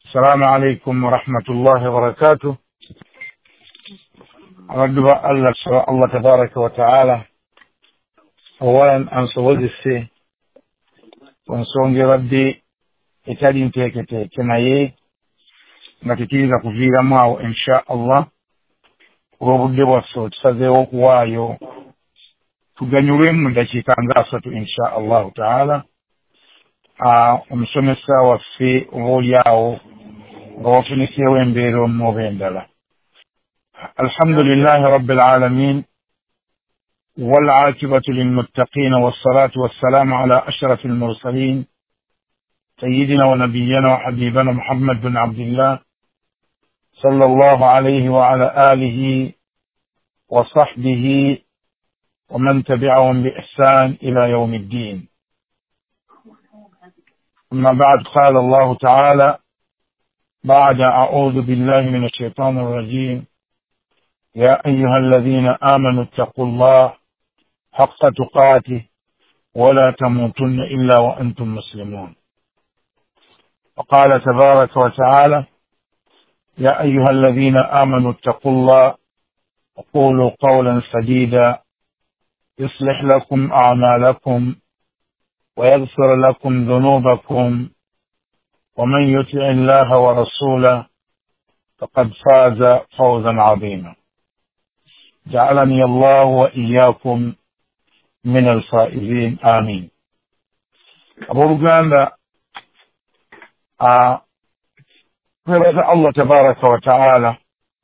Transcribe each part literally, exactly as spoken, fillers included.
السلام عليكم ورحمة الله وبركاته. أردب الله الله تبارك وتعالى أولا أنصوذ السي ونصونج ردي إتالين تيكتي كنايي نتكيزا كفيرا معه إن شاء الله وبدي وصوت سزيوك وايو تغنيوين من دشيكا نغاسة إن شاء الله تعالى ومسومسا وفي وولياو وفنكي وينبيرو موبيندلا. الحمد لله رب العالمين والعاقبة للمتقين والصلاة والسلام على أشرف المرسلين سيدنا ونبينا وحبيبنا محمد بن عبد الله صلى الله عليه وعلى آله وصحبه ومن تبعهم بإحسان إلى يوم الدين. أما بعد، قال الله تعالى بعد أعوذ بالله من الشيطان الرجيم: يا أيها الذين آمنوا اتقوا الله حق تقاته ولا تموتن إلا وأنتم مسلمون. وقال تبارك وتعالى: يا أيها الذين آمنوا اتقوا الله وقولوا قولا سديدا يصلح لكم أعمالكم ويغفر لكم ذنوبكم ومن يطع الله ورسوله فقد فاز فوزا عظيما. جعلني الله وإياكم من الفائزين آمين. أبو رجال آه الله تبارك وتعالى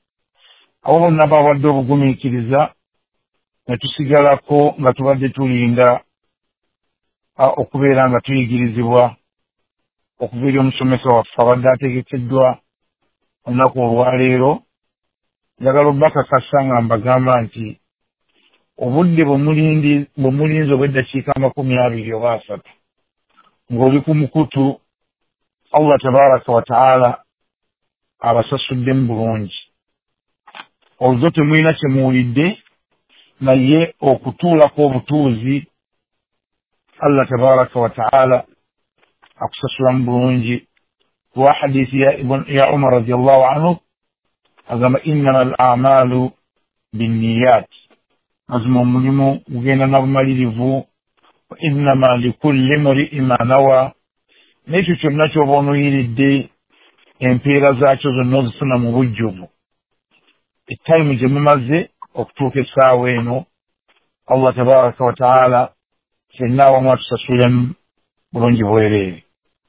أول نبا ودو بقومي كذا نتسجلكو نتودي توليندا أكبر نتوي جلزوا أكبر يوم سمسوا فرداتي كتدوا ونقول وعليرو jagalo baka kasanga mbagamba nti obudde bomulindi bomulinzo bwedda kika makumi abiri oba asatu ng'oli ku mukutu Allah tabaraka wa taala abasasudde mu bulungi. Olwo temulina kye muwulidde naye okutuulako obutuuzi Allah tabaraka wa taala akusasula mu bulungi. Wa hadithi ya ibn ya Umar radiyallahu anhu agamba innama al-a'malu binniyat, mazima omulimu gugenda na bumalirivu, wa innama likulli imri'in ma nawa, n'ekyo kyonna ky'oba onuyiridde empeera zaakyo zonna ozifuna mu bujjuvu. Ettayimu gye mumaze okutuuka essaawa eno Allah tabaraka wa taala fenna awamu atusasulemu bulungi bwereere.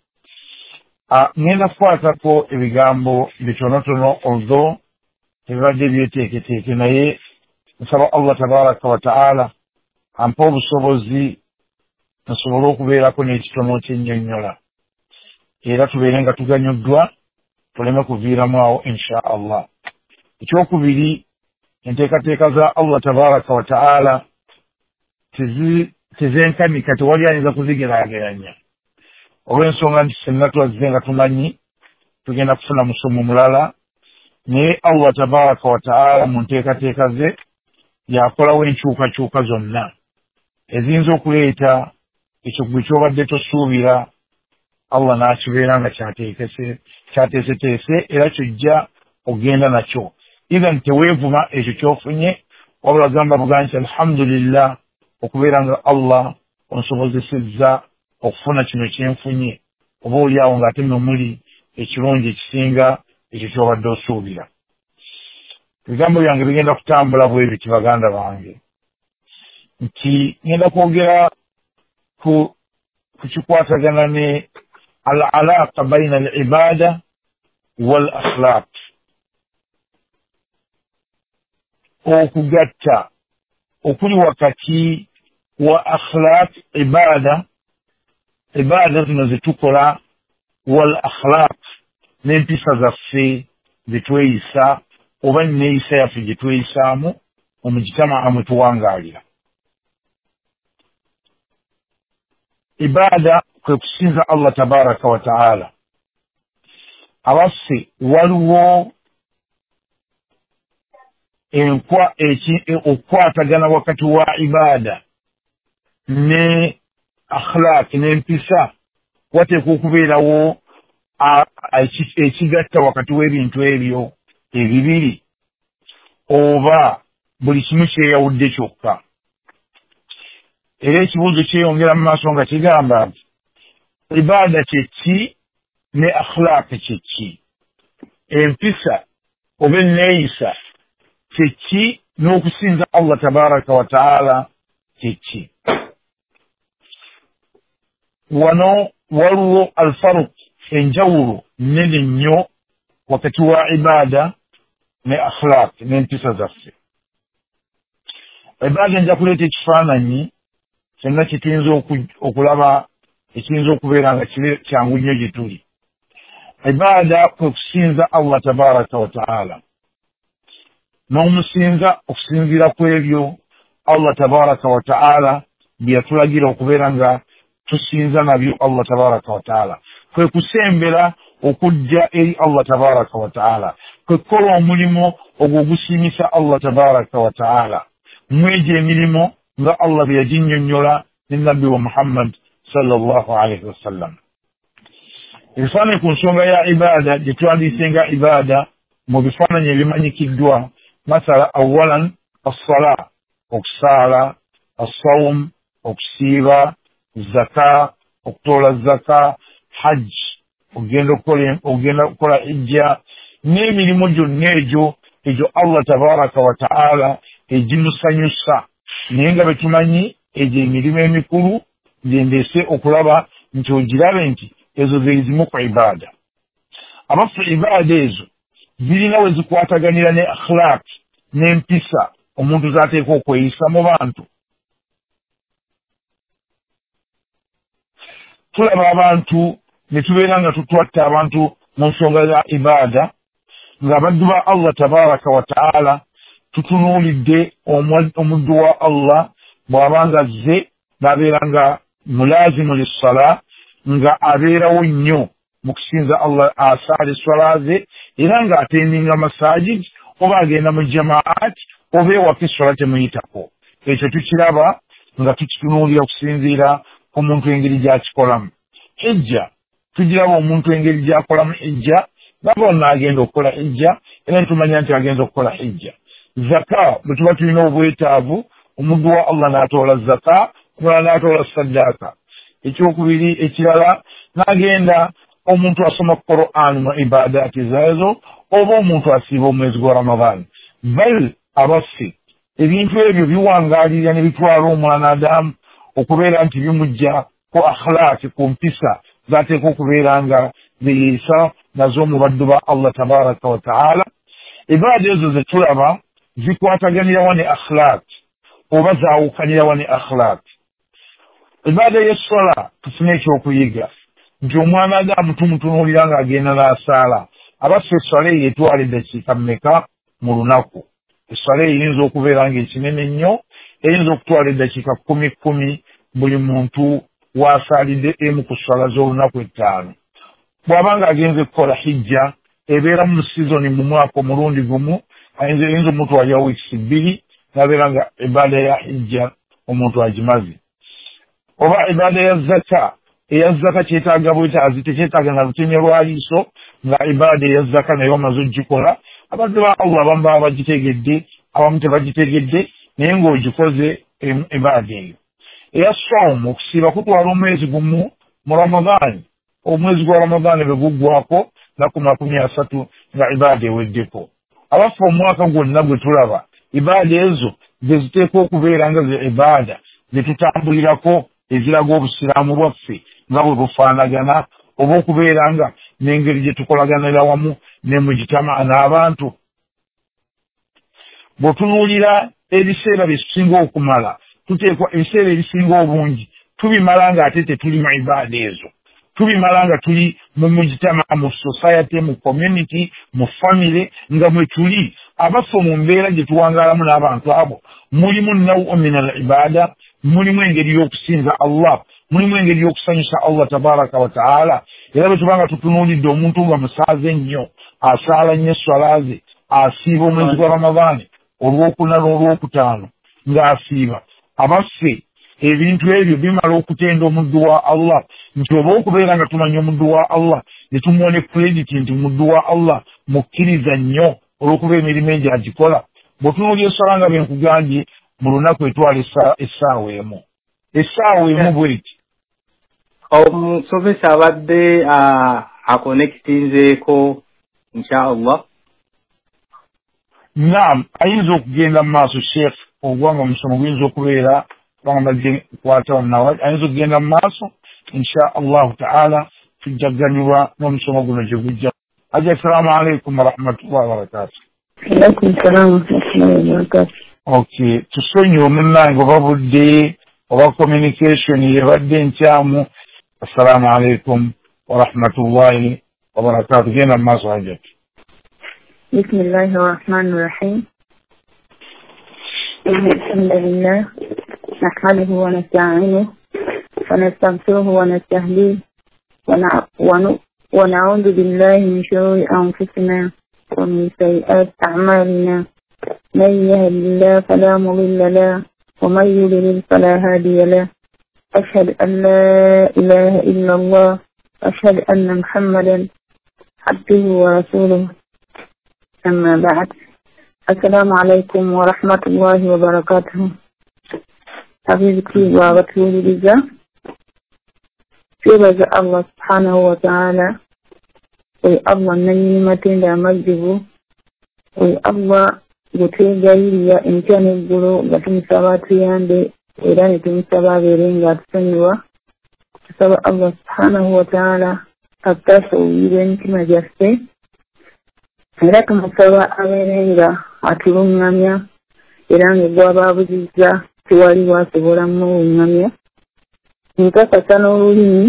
Ngenda kukwatako ebigambo bitonotono olwo tebibadde byeteeketeeke, naye nsaba Allah tabaraka wa taala ampa obusobozi nsobole okubeerako n'ekitono kyennyonnyola, era tubeere nga tuganyuddwa tuleme kuviiramu awo insha Allah. Ekyokubiri, enteekateeka za Allah tabaraka wa taala tezenkanika, tewali ayinza kuzigeraageranya, olw'ensonga nti senna twazze nga tumanyi tugenda kufuna musomo mulala, naye Allah tabaraka wa taala mu nteekateeka ze yakolawo enkyukakyuka zonna eziyinza okuleeta ekyo gwe kyobadde tosuubira, Allah n'akibeera nga kyateeseteese era kyojja ogenda nakyo. Even teweevuma ekyo kyofunye, wabula gamba buga nti alhamdulillah okubeera nga Allah onsobozesezza okufuna kino kyenfunye, oba oliawo ng'ate nomuli ekirungi ekisinga ekyo kyobadde osuubira. Ebigambo byange bigenda kutambula bwebiti baganda bange, nti ngenda kwogera ku kikwatagana ne al-alaaqa bayna al-ibaada wal akhlaq, okugatta okuli wakati wa akhlaq ibaada ibaada zino zetukola wal akhlaq n'empisa zaffe zetweyisa oba neeyisa yaffe gye tweyisaamu omujitamaa mwe tuwangaalira. Ibaada kwe kusinza Allah tabaraka wa taala. Abaffe waliwo enkwa okukwatagana wakati wa ibaada ne akhlaq n'empisa, wateekwa okubeerawo ekigatta wakati w'ebintu ebyo ebibiri oba buli kimu kyeyawudde kyokka. Era ekibuuzo kyeyongera mu maaso nga kigamba nti ibaada kyeki ne akhlaq kyeki, empisa oba enneeyisa kyeki, n'okusinza Allah tabaraka wa taala kyeki. Wano waliwo alfaruq, enjawulo nnene nnyo wakati wa ibaada ne akhlaq n'empisa zaffe. Ibaada nja kuleeta ekifaananyi kyonna kituyinza okulaba ekiyinza okubeera nga kyangu nnyo gye tuli. Ibaada kwe kusinza Allah tabaraka wa taala, n'omusinza okusinziira ku ebyo Allah tabaraka wa taala bye yatulagira okubeera nga tusinza nabyo Allah tabaraka wa taala, kwe kusembera okujja eri Allah tabaraka wa taala, kwe kukola omulimo ogwogusiimisa Allah tabaraka wa taala, mwegyo emirimu nga Allah bye yaginnyonnyola ne nabbi wa Muhammad sallallahu alaihi wasallam. Ebifaananyi ku nsonga ya ibaada gye twandiise nga ibaada mu bifaananyi ebimanyikiddwa, masala awalan assala, okusaala, assawum, okusiiba, zaka, okutoola zaka, hajj, ogenda okukola hijja, n'emirimu gyonna egyo egyo Allah tabaraka wa taala egimusanyusa. Naye nga betumanyi egyo emirimu emikulu gyendeese okulaba nti ogirabe nti ezo zeezimu ku ibaada. Abaffe ibaada ezo zirina we zikwataganira ne akhlaq n'empisa omuntu z'ateeka okweyisa mu bantu. Tulaba abantu ne tubeera nga tutwatta abantu mu nsonga za ibaada, ng'abaddu ba Allah tabaraka wa taala tutunuulidde omuddu wa Allah bw'abanga azze n'abeera nga mulazimu lissala, nga abeerawo nnyo mu kusinza Allah, asaala esswala ze era ng'atendinga masajid oba agenda mu jamaat oba ewaka esswala temuyitako. Ekyo tukiraba nga tukitunuulira okusinziira ku muntu engeri gy'akikolamu. Hijja tugiraba omuntu engeri gy'akolamu hijja, nga bonna agenda okukola hijja era netumanya nti agenza okukola hijja. Zaka bwe tuba tulina obwetaavu, omuddu wa Allah n'atoola zaka, omulala n'atoola saddaaka. Ekyokubiri ekirala n'agenda omuntu asoma Qur'an mu ibaadaati zaazo, oba omuntu asiiba omwezi gwa Ramadan. Bal abaffe ebintu ebyo biwangaalira ne bitwala omwanadamu okubeera nti bimujja ku akhlaq, ku mpisa z'ateeka okubeera nga zeeyisa nazo mu baddu ba Allah tabaraka wa taala. Ibaada ezo ze tulaba zikwataganirawo ne akhlaq oba zaawukanirawo ne akhlaq. Ibaada y'esswala tufune ekyokuyiga nti omwanadamu tumutunuulira ng'agenda n'asaala. Abaffe esswala eyo etwala eddakiika mmeka mu lunaku? Esswala eyo eyinza okubeera ng'ekinene nnyo, eyinza okutwala eddakiika kkumi kkumi buli muntu waasaalidde emu ku sswala z'olunaku ettaano. Bw'abanga agenze kukola hijja ebeera mu sizoni mu mwaka omulundi gumu, ayinza omuntu alya wiikisi bbiri n'abeera nga ibaada ya hijja omuntu agimaze. Oba ibaada ya zaka, eya zaka kyetaaga bwetaazi, tekyetaaga na lutemye lwa liiso, nga ibaada eya zaka naye omaze ogikola. Abaddu ba Allah abamu baba bagitegedde, abamu tebagitegedde, naye ng'ogikoze ibaada eyo. Eya sawmu, okusiiba kutwala omwezi gumu mu Ramadani, omwezi gwa Ramadani bwe guggwako nnaku makumi asatu nga ibaada eweddeko. Abaffe omwaka gwonna gwe tulaba, ibaada ezo ze ziteekwa okubeera nga ze ibaada ze tutambulirako eziraga obusiraamu bwaffe nga bwe bufaanagana, oba okubeera nga n'engeri gye tukolaganira wamu ne mujitamaa n'abantu. Bw'otunuulira ebiseera bye tusinga okumala, tuteekwa ebiseera ebisinga obungi tubimala ng'ate tetuli mu ibaada ezo. Tubimala nga tuli mu mujitamaa, mu society, mu community, mu family, nga mwe tuli. Abaffe mu mbeera gye tuwangaalamu n'abantu abo mulimu nawu min al ibaada, mulimu engeri y'okusinza Allah, mulimu engeri y'okusanyusa Allah tabaraka wa taala. Era bwe tubanga tutunuulidde omuntu nga musaaze nnyo, asaala nnyo esswala ze, asiiba omwezi gwa Ramadani olwokuna n'olwokutaano ng'asiiba. Abaffe ebintu ebyo bimala okutenda omuddu wa Allah nti oba okubeera nga tumanya omuddu wa Allah ne tumuwa ne credit nti muddu wa Allah mukkiriza nnyo olw'okuba emirimu egyo agikola bw'otunuulya essala nga bwe nkugambye mu lunaku etwala essaawa emu essaawa emu bweti omusomesa abadde akonekitinzeeko inshaallah. naam ayinza okugenda mu maaso sheekh ogwanga omusomo guyinza okubeera kubanga badde kukwata omunawa ayinza okugenda mu maaso inshaallahu taala tujjaganyulwa n'omusomo guno gye gujja. aja assalaamu alaikum warahmatullahi wabarakatu. alaikum salaam warahmatullahi wabarakatu. okay tusonyiwe munnange oba budde oba communication yebadde nkyamu. assalaamu alaikum warahmatullahi wabarakatu. genda mu maaso hajjati. بسم الله الرحمن الرحيم. إن الحمد لله نحمده ونستعينه ونستغفره ونستهديه ونعوذ بالله من شرور أنفسنا ومن سيئات أعمالنا من يهد الله فلا مضل له ومن يضلل فلا هادي له. أشهد أن لا إله إلا الله أشهد أن محمدا عبده ورسوله. أما بعد السلام عليكم ورحمة الله وبركاته. حبيبتي وغتولي لجا في رجاء الله سبحانه وتعالى وي الله نيمة لا مجده وي الله بوتي جايليا إن كان يقولوا بتم سباتيان دي إيران تم سبابيرين غاتسنوا سبا الله سبحانه وتعالى أكتاسو يبين كما جاسته era tumusaba abeere nga atulungamya era nga gw'abaabuziza tewali wasobola muluŋŋamya. Nkakasa n'olulimi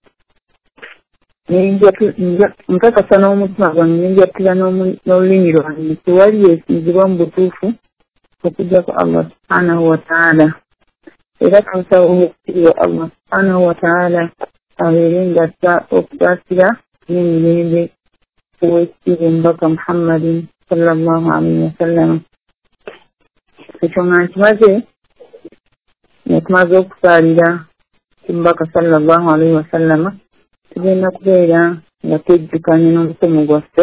nkakasa n'omutima gwange nenjattira n'olulimi lwange tewali yeesinzibwa mu butuufu okujjako Allah subhanahu wa ta'ala. Era tumusaba omukiri wa Allah subhanahu wa ta'ala abeere nga okutaasira n'emirembe ويسير بك محمد صلى الله عليه وسلم. فشونا نتمازي نتمازي كفاريدا بك صلى الله عليه وسلم تجينا كبيرا نتجد كانينو نسمو غوستي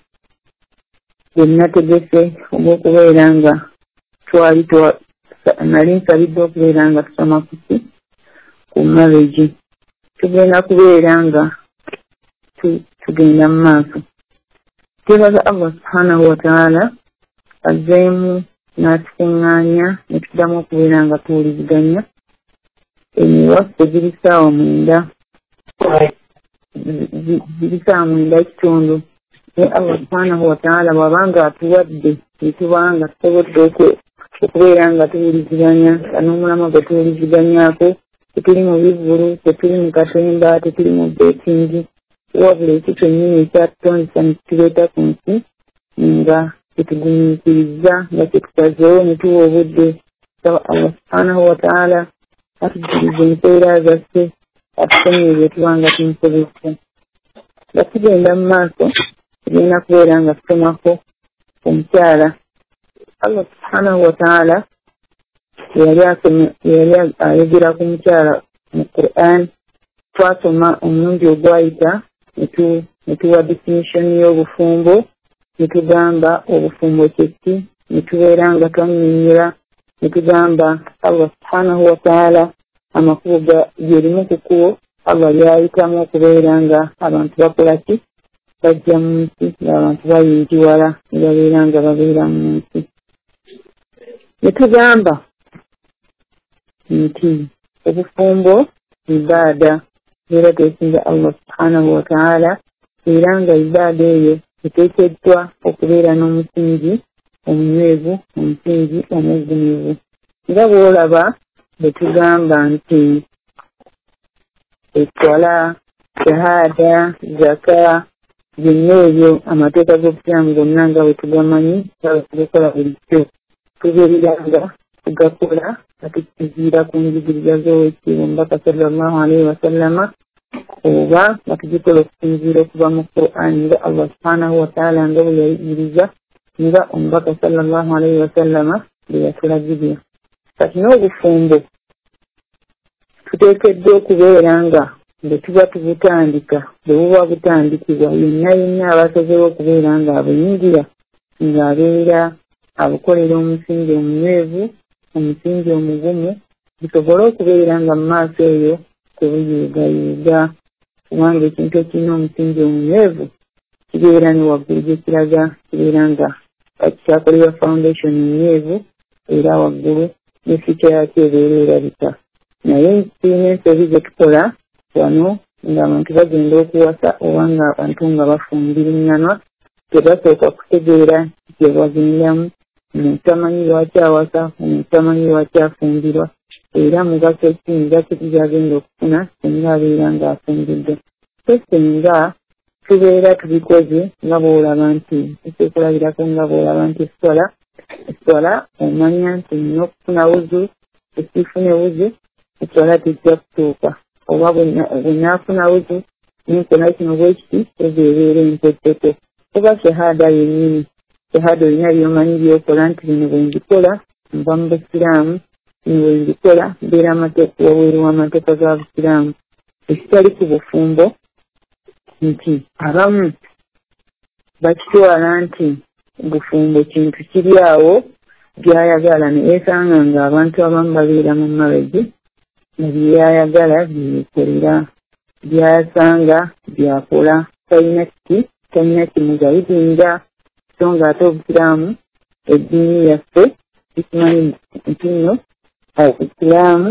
جنة جيسي وكبيرا نغا توالي توالي نالين سريدو كبيرا نغا تسمى كسي كما ريجي تجينا كبيرا نغا تجينا ماسو. Tubaza Allah subhanahu wa ta'ala azzeemu n'atukuŋŋaanya ne tuddamu okubeera nga tuwuliziganya emiwaffe giri ssaawa mwenda giri ssaawa mwenda ekitundu naye Allah subhanahu wa ta'ala bw'abanga atuwadde netubanga tusobodde okubeera nga tuwuliziganya nga n'omulama gwe tuwuliziganyaako tetuli mu bivvulu tetuli mu katemba tetuli mu beetingi wabula ekyo kyennyini ekyatutondesa ne tukireeta ku nsi nga tetugumiikiriza nga kyetusazeewo ne tuwa obudde saba Allah subhanahu wa ta'ala atujjulize empeera zaffe atusomerere tubanga tumusobesa. nga tugenda mu maaso tugenda kubeera nga tusomako omukyala Allah subhanahu wa ta'ala yali ayogera ku mukyala mu Qur'an. Twasoma omulundi ogwayita ne tuwa definition y'obufumbo ne tugamba obufumbo kyeki ne tubeera nga twannyonnyola ne tugamba Allah subhanahu wa ta'ala amakubo gerimu ku kkubo Allah lyayitamu okubeera nga abantu bakola ki bajja mu nsi ng'abantu bayingiwala ne babeera nga babeera mu nsi. Ne tugamba nti obufumbo ibaada era twesinza Allah subhanahu wa ta'ala era nga ibaada eyo eteekeddwa okubeera n'omusingi omunywevu omusingi omuggumivu. Nga bw'olaba bwe tugamba nti eswala shahada zaka byonna ebyo amateeka g'obusiraamu gonna nga bwe tugamanyi nga bwe tugakola bulijjo tubeerera nga tugakola nga tukiziira ku njigiriza z'owekitiibwa omubaka sallallahu alaihi wasallama oba nga tugikola okusinziira okuva mu Qur'an nga Allah subhanahu wa ta'ala nga bwe yayigiriza nga omubaka sallallahu alaihi wasallama bwe yatulagirira. Kati n'obufumbo tuteekeddwa okubeera nga bwe tuba tubutandika bwe buba butandikibwa yenna yenna abasobola okubeera nga abuyingira ng'abeera abukolera omusingi omunywevu omusingi omugumu bisobole okubeera nga mu maaso eyo tebuyeegayeega kubanga ekintu ekirina omusingi omunywevu kibeera ne waggulu gye kiraga kibeera nga bakikyakolera foundation nywevu era waggulu ne fica yakyo ebeera erabika naye tulina ensobi ze tukola wano ng'abantu bagenda okuwasa oba nga abantu nga bafumbiriŋŋanwa tebasooka kutegeera gye bagendamu omuntu tamanyi lwaki awasa omuntu tamanyi lwaki afumbirwa era mugaso ki mugaso ki gyagenda okufuna singa abeera ng'afumbiddwa so singa tubeera tubikoze nga bw'olaba nti ekyokulabirako nga bw'olaba nti eswala eswala omanya nti nina okufuna wuzu esiifune wuzu eswala tejja kutuuka oba bwe naafuna wuzu nenkola kino bwe kiti ezo ebeera empeddeko oba shahada yennyini shahada olina byomanyi byokola nti bino bwe mbikola nva mu busiraamu bino bwe mbikola mbeera amateeka waweeru w'amateeka ga busiraamu ekitali ku bufumbo nti abamu bakitwala nti bufumbo kintu kiri awo byayagala neyeesanga nga abantu abamu babeera mu mabegi nebyayagala byekolera byasanga byakola talina kiti talina kimugayidinga so nga ate obusiraamu eddiini yaffe tukimanyi nti nno obusiraamu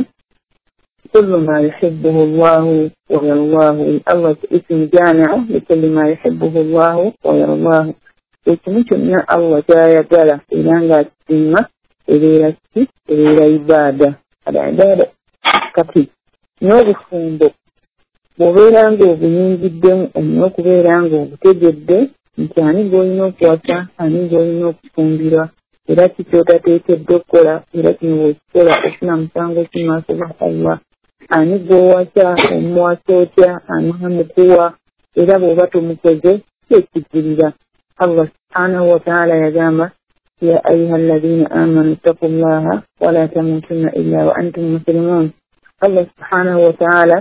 كل ما يحبه الله ويرضاه الله اسم جامع لكل ما يحبه الله ويرضاه وكمثلنا الله تعالى قال إلى أن تسمى إلى إلى عبادة العبادة كثير نوع فندق وبيرانغو بينجدهم أنوك بيرانغو بتجد نتاني غوينو كواسا أني غوينو كفندرا إلى تشوتا تيكدو كولا إلى تنوي كولا أسنا متانغو كما سبح الله ani gwowasa omuwasa otya aniha mukuwa era bw'oba tumukoze ekigirira Allah subhanahu wa ta'ala yagamba ya ayuha alladhina amanu ittaqu llaha wala tamutunna illa wa antum muslimun Allah subhanahu wa ta'ala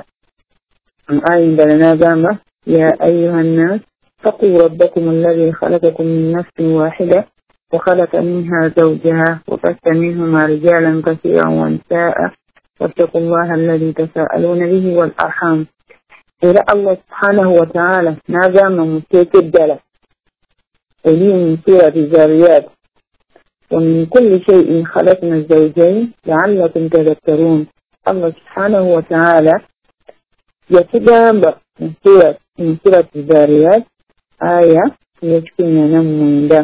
aya endala n'agamba ya ayuha nnas اتقوا ربكم الذي خلقكم من نفس واحدة وخلق منها زوجها وبث منهما رجالا كثيرا ونساء واتقوا الله الذي تساءلون به والأرحام إلى الله سبحانه وتعالى نظام متكدلة إلي من سورة الذاريات ومن كل شيء خلقنا الزوجين لعلكم تذكرون الله سبحانه وتعالى يتدام من سورة من سورة الذاريات آية يشكينا نمو ده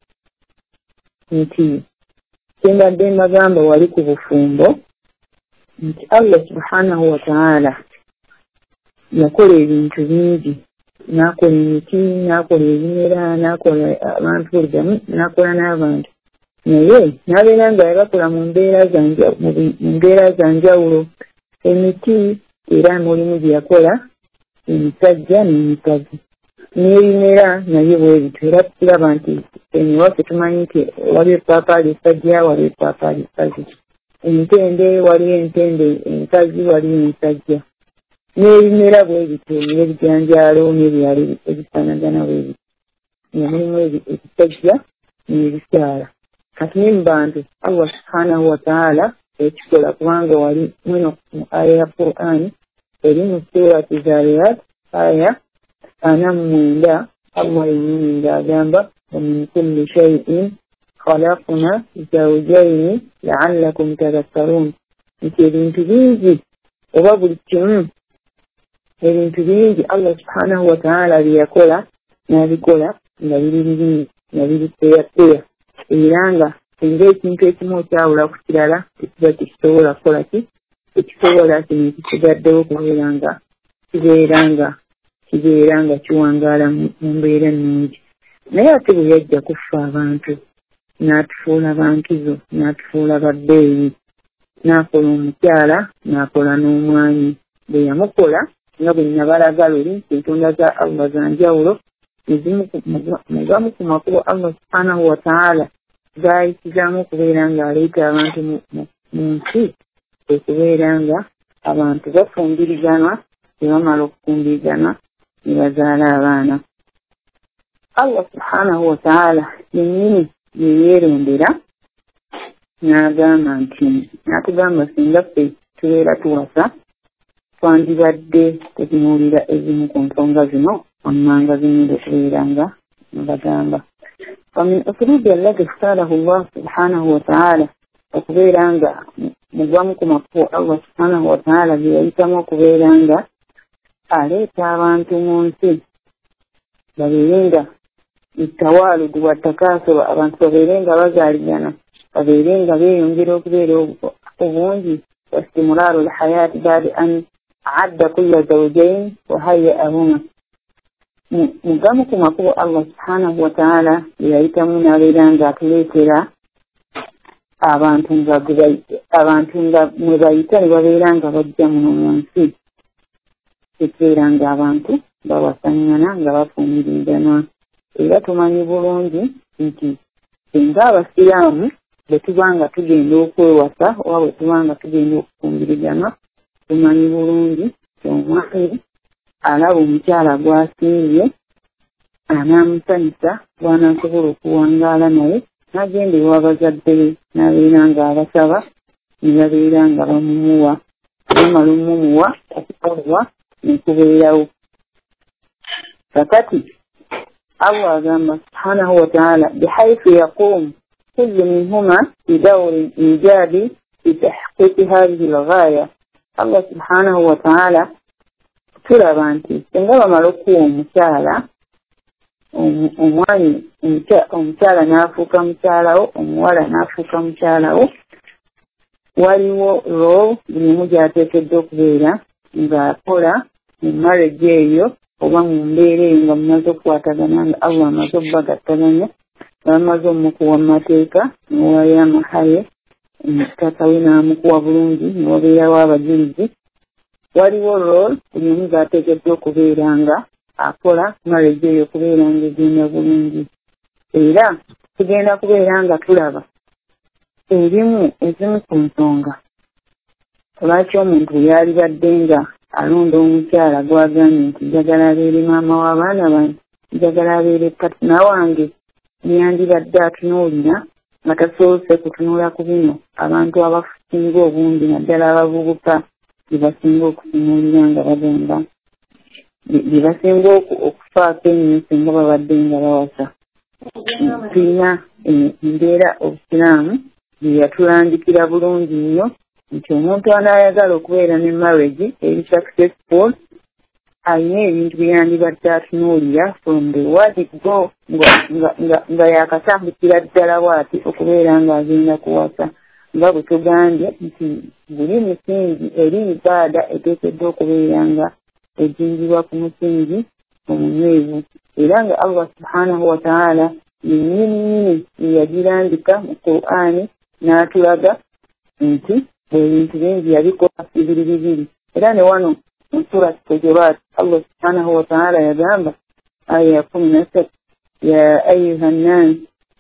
نتي كنا دين نظام وليكو بفومبو nti Allah subhanahu wa ta'ala yakola ebintu bingi n'akola emiti n'akola ebimera n'akola abantu buli n'akola n'abantu naye n'abeera nga yabakola mu mbeera za njawulo emiti era mulimu gye yakola emisajja n'emikazi n'ebimera naye bwe bityo era tukiraba nti emiwaffe tumanyi nti waliwo epaapaali essajja waliwo epaapaali essazi entende waliwo entende enkazi waliwo ensajja n'ebimera bwe bityo n'ebijanjaalo n'ebyalo ebifaanagana bwe bityo nga mulimu ebisajja n'ebikyala kati ne mu bantu Allah subhanahu wa ta'ala ekikola kubanga wali mweno mu aya ya Qur'an eri mu surati Zariyat aya ana mu mwenda Allah yennyini ng'agamba wa min kulli shay'in خلقنا زوجين لعلكم تذكرون nti ebintu bingi oba buli kimu ebintu bingi Allah subhanahu wa ta'ala byeyakola n'abikola nga biri bibiri nga biri peyapeya era nga singa ekintu ekimu okyawula ku kirala tekiba tekisobola kukola ki tekisobola kino kisigaddewo kubeera nga kibeera nga kibeera nga kiwangaala mu mbeera ennungi naye ate bwe yajja kufa abantu n'atufuula bankizo n'atufuula babbeeyi n'akola omukyala n'akola n'omwanyi bwe yamukola nga bwe nabalaga luli entonda za Allah za njawulo mugamu ku makubo Allah subhanahu wa ta'ala gayisizaamu okubeera ng'aleeta abantu mu nsi okubeera nga abantu bafumbiriganwa tebamala okufumbiriganwa ne bazaala abaana. Allah subhanahu wa ta'ala yennyini ye yeerondera n'agamba nti n'atugamba singa ffe tubeera tuwasa twandibadde tutunuulira ezimu ku nsonga zino wammanga zinyira okubeera nga mbagamba. ومن أسلوب الذي اختاره الله سبحانه وتعالى okubeera nga mugwamu ku makubo Allah subhanahu wa ta'ala bye yayitamu okubeera nga aleeta abantu mu nsi babeere nga itawaaludu wattakasuro, abantu babeere nga bazaaligana, babeere nga beeyongera okubeera obungi wastimuraaru lhayaati baada an adda kulla zawjayn wa hayya'ahuma. Mugamu ku makubo Allah subhanahu wa ta'ala bye yayitamu n'abeera nga atuleetera abantu nga abantu nga mwe bayita ne babeera nga bajja muno mu nsi, tekeera nga abantu bawasangana nga bafuumiriganwa. Era tumanyi bulungi nti singa abasiraamu bwe tuba nga tugenda okwewasa oba bwe tuba nga tugenda okufumbiriganwa, tumanyi bulungi omwami alaba omukyala gw'asiimye anaamusanyusa bw'anaasobola okuwangaala naye n'agenda ewa bazadde be n'abeera nga abasaba ne babeera nga bamumuwa, bamala omumuwa okukolwa ne kubeerawo. Kakati Allah agamba subhanahu wa ta'ala bihaythu yaqumu kullu minhuma bidawri ijabi fi tahqiqi hadhihi al-ghaya. Allah subhanahu wa ta'ala tulaba nti singa bamala okuwa omukyala omwami omukyala n'afuuka mukyalawo, omuwala n'afuuka mukyalawo, waliwo role buli omu gy'ateekeddwa okubeera ng'akola mu marriage eyo oba mu mbeera eyo nga mumaze okukwatagana nga Allah amaze okubagattaganya, nga bamaze omukuwa mu mateeka newayo amahaye, omutaka we n'amukuwa bulungi ne wabeerawo abajulizi. Waliwo role buli omu gy'ateekeddwa okubeera nga akola marriage eyo okubeera nga egenda bulungi. Era tugenda kubeera nga tulaba erimu ezimu ku nsonga lwaki omuntu yalibadde nga alonda omukyala gwagambye nti njagala abeere maama w'abaana bange, njagala abeere patina wange, yandibadde atunuulira nga tasoose kutunula ku bino abantu abasinga obungi naddala abavubuka bye basinga okutunuulira nga bagamba bye basinga okufaako ennyo singa babadde nga bawasa. Tulina embeera obusiraamu bye yatulandikira bulungi nnyo nti omuntu anaayagala okubeera ne marriage eri successful alina ebintu bye yandibadde atunuulira from the word go nga yakatambukira ddala bw'ati okubeera ng'agenda kuwasa, nga bwe tugambye nti buli musingi eri ibaada eteekeddwa okubeera nga ejingirwa ku musingi omunywevu. Era nga Allah subhanahu wa ta'ala yennyini yagirandika mu Qur'ani n'atulaga nti ebintu bingi yabikola bibiri bibiri. Era ne wano mu sura Hujurat Allah subhanahu wa ta'ala yagamba aya ya kumi na ssatu, ya ayuha nnas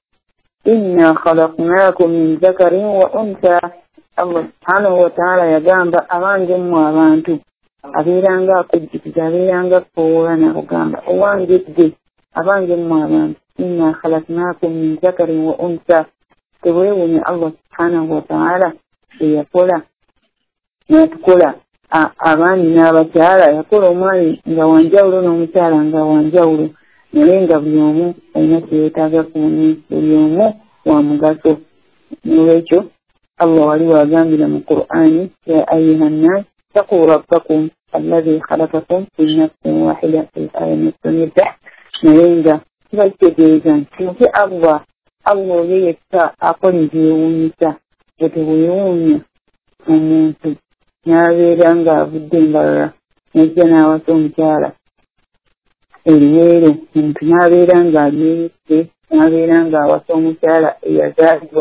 inna khalaqnakum min dhakarin wa untha. Allah subhanahu wa ta'ala yagamba abange mmwe abantu, abeeranga akujjukiza, abeeranga akukowoola n'akugamba owange ggwe, abange mmwe abantu, inna khalaqnakum min dhakarin wa untha. Tebwewunya Allah subhanahu wa ta'ala eyakola n'atukola abaami n'abakyala, yakola omwami nga wanjawulo n'omukyala nga wanjawulo, naye nga buli omu alina kyeyeetaaga ku munne, buli omu wa mugaso. N'olwekyo Allah wali wagambira mu Qur'ani ya ayuha nnas taqu rabbakum alladhi khalaqakum min nafsin wahida fil ayati tahta, naye nga kibakitegeeza nti nti Allah Allah oyo yekka akola ebyewuunyisa, bwetebwewuunya omuntu n'abeera ng'avudde embalala n'ejja n'awasa omukyala eriweero, omuntu n'abeera ng'alyeyise, n'abeera ng'awasa omukyala eyazaalibwa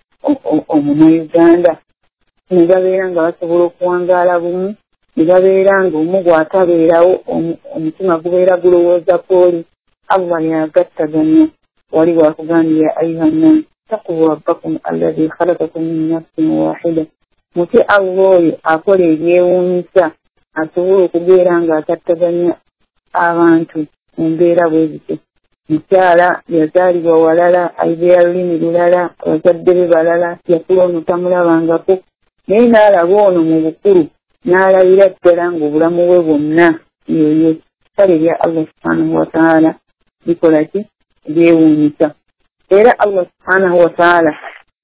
Omunayuganda, ne babeera nga basobola okuwangaala bumu, ne babeera nga omu gw'atabeerawo omutima gubeera gulowooza kw'oli. Allah yagattaganya wali wakugambye ya ayuha nnas taqu rabbakum alladhi khalaqakum min nafsin wahida muti Allah oyo akola ebyewuunyisa asobola okubeera ng'atattaganya abantu mu mbeera bwe zityo. Mukyala yazaalibwa walala, ayibeera lulimi lulala, abazadde be balala, yakula ono tamulabangako, naye n'alaba ono mu bukulu n'alabira ddala ng'obulamu bwe bwonna yoyo. Kale bya Allah subhanahu wa ta'ala bikola ki? Byewuunyisa. Era Allah subhanahu wa ta'ala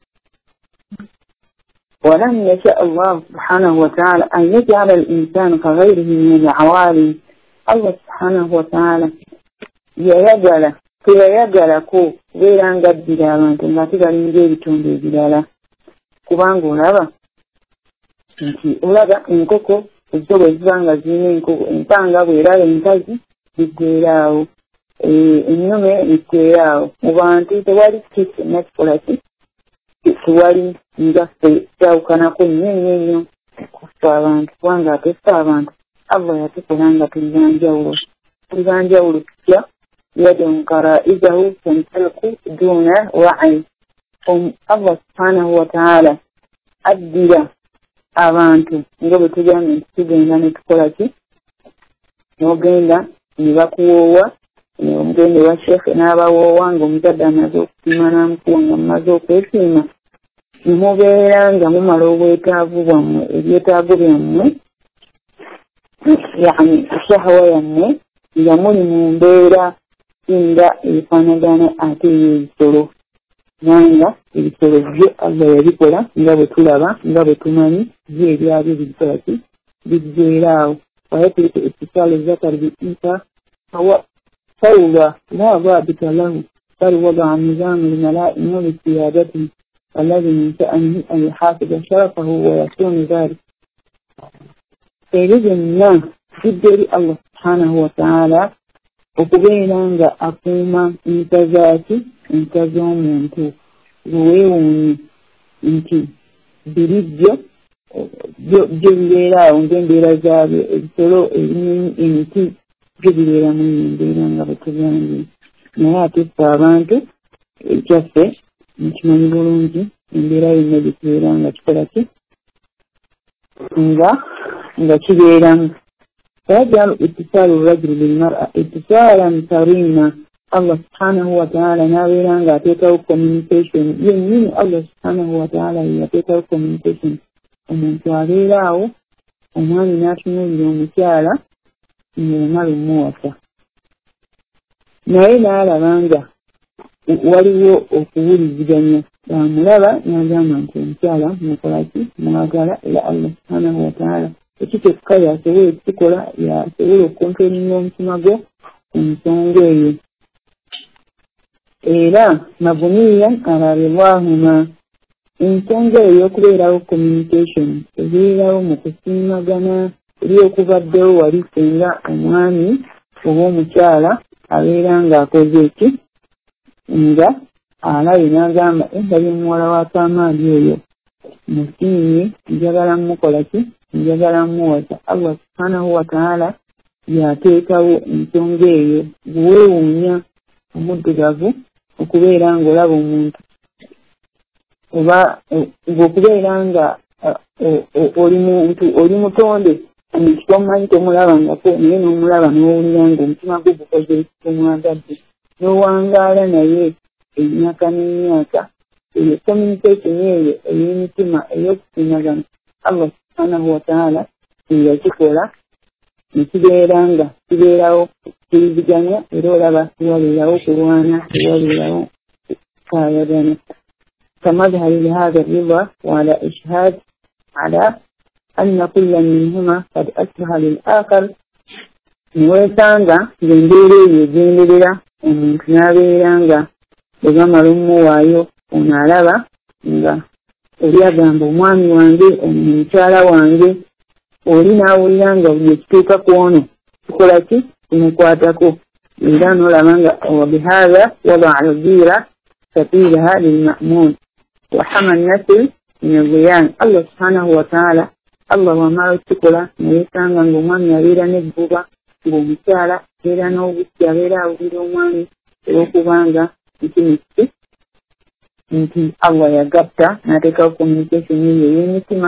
ولم يشاء الله سبحانه وتعالى أن يجعل الإنسان كغيره من العوالم. الله سبحانه وتعالى yayagala teyayagalako kubeera nga ddira abantu nga tebalinga ebitundu ebirala, kubanga olaba nti olaba enkoko ezo bwe ziba nga zirina enkoko empanga bw'eraba enkazi biggweeraawo, ennume biggweeraawo. Mu bantu tewali ki kyonna kikola ki tewali nga ffe kyawukanako nnyo nnyo nnyo kufa abantu, kubanga ate ffe abantu Allah yatukola nga tuli banjawulo tuli banjawulo tutya يدعو كرائزه تنطلق دون وعي. الله سبحانه وتعالى أدل abantu nga bwe tugamba nti tugenda ne tukola ki, n'ogenda ne bakuwoowa, omugende wa sheekhe n'abawoowa ng'omuzadde amaze okusiima n'amukuwa nga mumaze okwesiima, ne mubeera nga mumala obwetaavu bwammwe ebyetaago byammwe, yani shahwa yammwe nga muli mu mbeera nga ebifaanagana ate y'ebisolo, nanga ebisolo byo Allah yabikola nga bwe tulaba nga bwe tumanyi byo ebyabyo bibikola ki biggweeraawo. wayatirika ittisaalo zakari biisa fawa fawda la dhabita lahu bal wadaa nizaama lmalaaima bisiyadatihi alladhi min sha'nihi an yuhaafida sharafahu wa yasunu dhalik. Ebyo byonna bijja eri Allah subhanahu wa ta'ala okubeera nga akuuma enta zaaki enta z'omuntu weewuunye nti birijjo byo bibeeraawo ng'embeera zaabyo, ebisolo, ebinyonyi, emiti byo bibeera mu embeera nga bwe tugambye. Naye ate ffe abantu ekyaffe nkimanyi bulungi embeera yonna gitubeera nga kikola ki nga nga kibeeramu. فيجعل اتصال الرجل بالمرأة اتصالا كريما. الله سبحانه وتعالى ناويرا غاتيتو communication يمين الله سبحانه وتعالى ياتيتو communication omuntu abeeraawo omwami n'atunuulira omukyala ng'omala omuwasa, naye n'alaba nga waliwo okuwuliziganya, bamulaba n'agamba nti omukyala mukola ki mwagala, era Allah subhanahu wa ta'ala ekiteeka yasobola ekikola, yasobola okuntolinga omutima gwo ku nsonga eyo. Era mabuniya ala ridwaahuma, ensonga eyo y'okubeerawo communication ebeerawo mu kusiimagana eri okubaddewo wali senga omwami oba omukyala abeera ng'akoze eki nga alabe n'agamba endali muwala wa kaamaali oyo musiimye, njagala mukola ki njagala muwasa. Allah subhanahu wa ta'ala yateekawo ensonga eyo bweweewuunya omuddugavu okubeera ng'olaba omuntu oba ng'okubeera nga oli muntu oli mutonde ekitomumanyi tomulabangako naye n'omulaba n'owulira ng'omutima gwe gukoze ekitomwagadde n'owangaala naye emyaka n'emyaka. Eyo communication eyo ey'emitima ey'okusiimagana Allah subhanahu wa ta'ala yakikola nekibeera nga kibeerawo kiriziganya, era olaba tiwabeerawo kulwana, tiwabeerawo kayagana. كمظهر لهذا الرضا وعلى إشهاد على أن كل منهما قد أصبح للآخر نويتانغا جنديري يجندرا omuntu n'abeera nga bwegamba lumuwaayo ono alaba nga oli agamba omwami wange omukyala wange, oli n'awulira nga buli ekituuka ku ono kikola ki kimukwatako, era n'olaba nga wabihaadha wadaa algira sabiilaha lilma'muun وحمى النسل من الضيان. الله سبحانه وتعالى الله وما يتكلا نيسان ng'omwami abeera n'ebbuba ng'omukyala abeera n'obukya abeera awulira omwami olw'okubanga nti nti Allah yagatta n'ateekawo communication eyo ey'emitima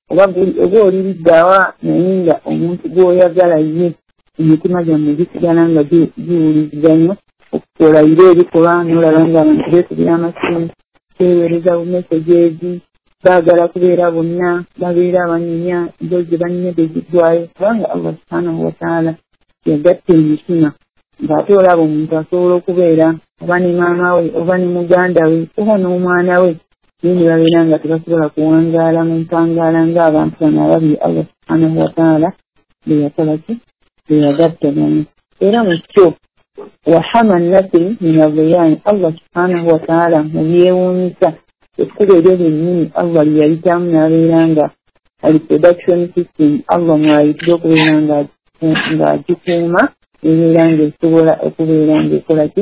oba oliriddawa naye nga omuntu gw'oyagala ye emitima gyammwe gisigala nga giwuliziganya okukolayira ebikolwa n'olaba ng'abantu beekubira amasimu beewereza bumesejeezi baagala kubeera bonna babeera abanyinya mbozi banynyede ziggwayo kubanga Allah subhanahu wataala yagatta emitima ng'ate olaba omuntu asobola okubeera oba ne maama we oba ne muganda we oba n'omwana we naye ne babeera nga tebasobola kuwangaala mu mpangaala ng'abantu bano ababiri Allah subhanahu wataala be yakola ki be yagattaganya era mu kyo wahama nasri min adiyani Allah subhanahu wataala mu byewuunyisa ekkubo eryo lyennyini Allah lyeyayitamu n'abeera nga reproduction system Allah mwayitira okubeera ng'agikuuma ebeera ng'esobola okubeera ng'ekola ki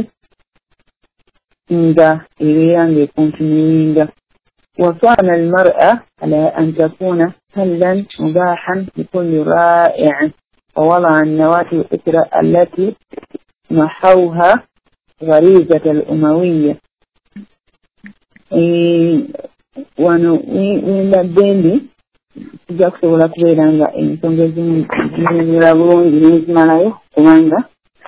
nga ebeera ng'ekontinuinga وصان المرأة على أن تكون حلا مباحا لكل رائع ووضع النواة الأسرة التي محوها غريزة الأموية wano bendi tujja kusobola kubeera nga ensonga ezinyanyula bulungi n'ezimalayo kubanga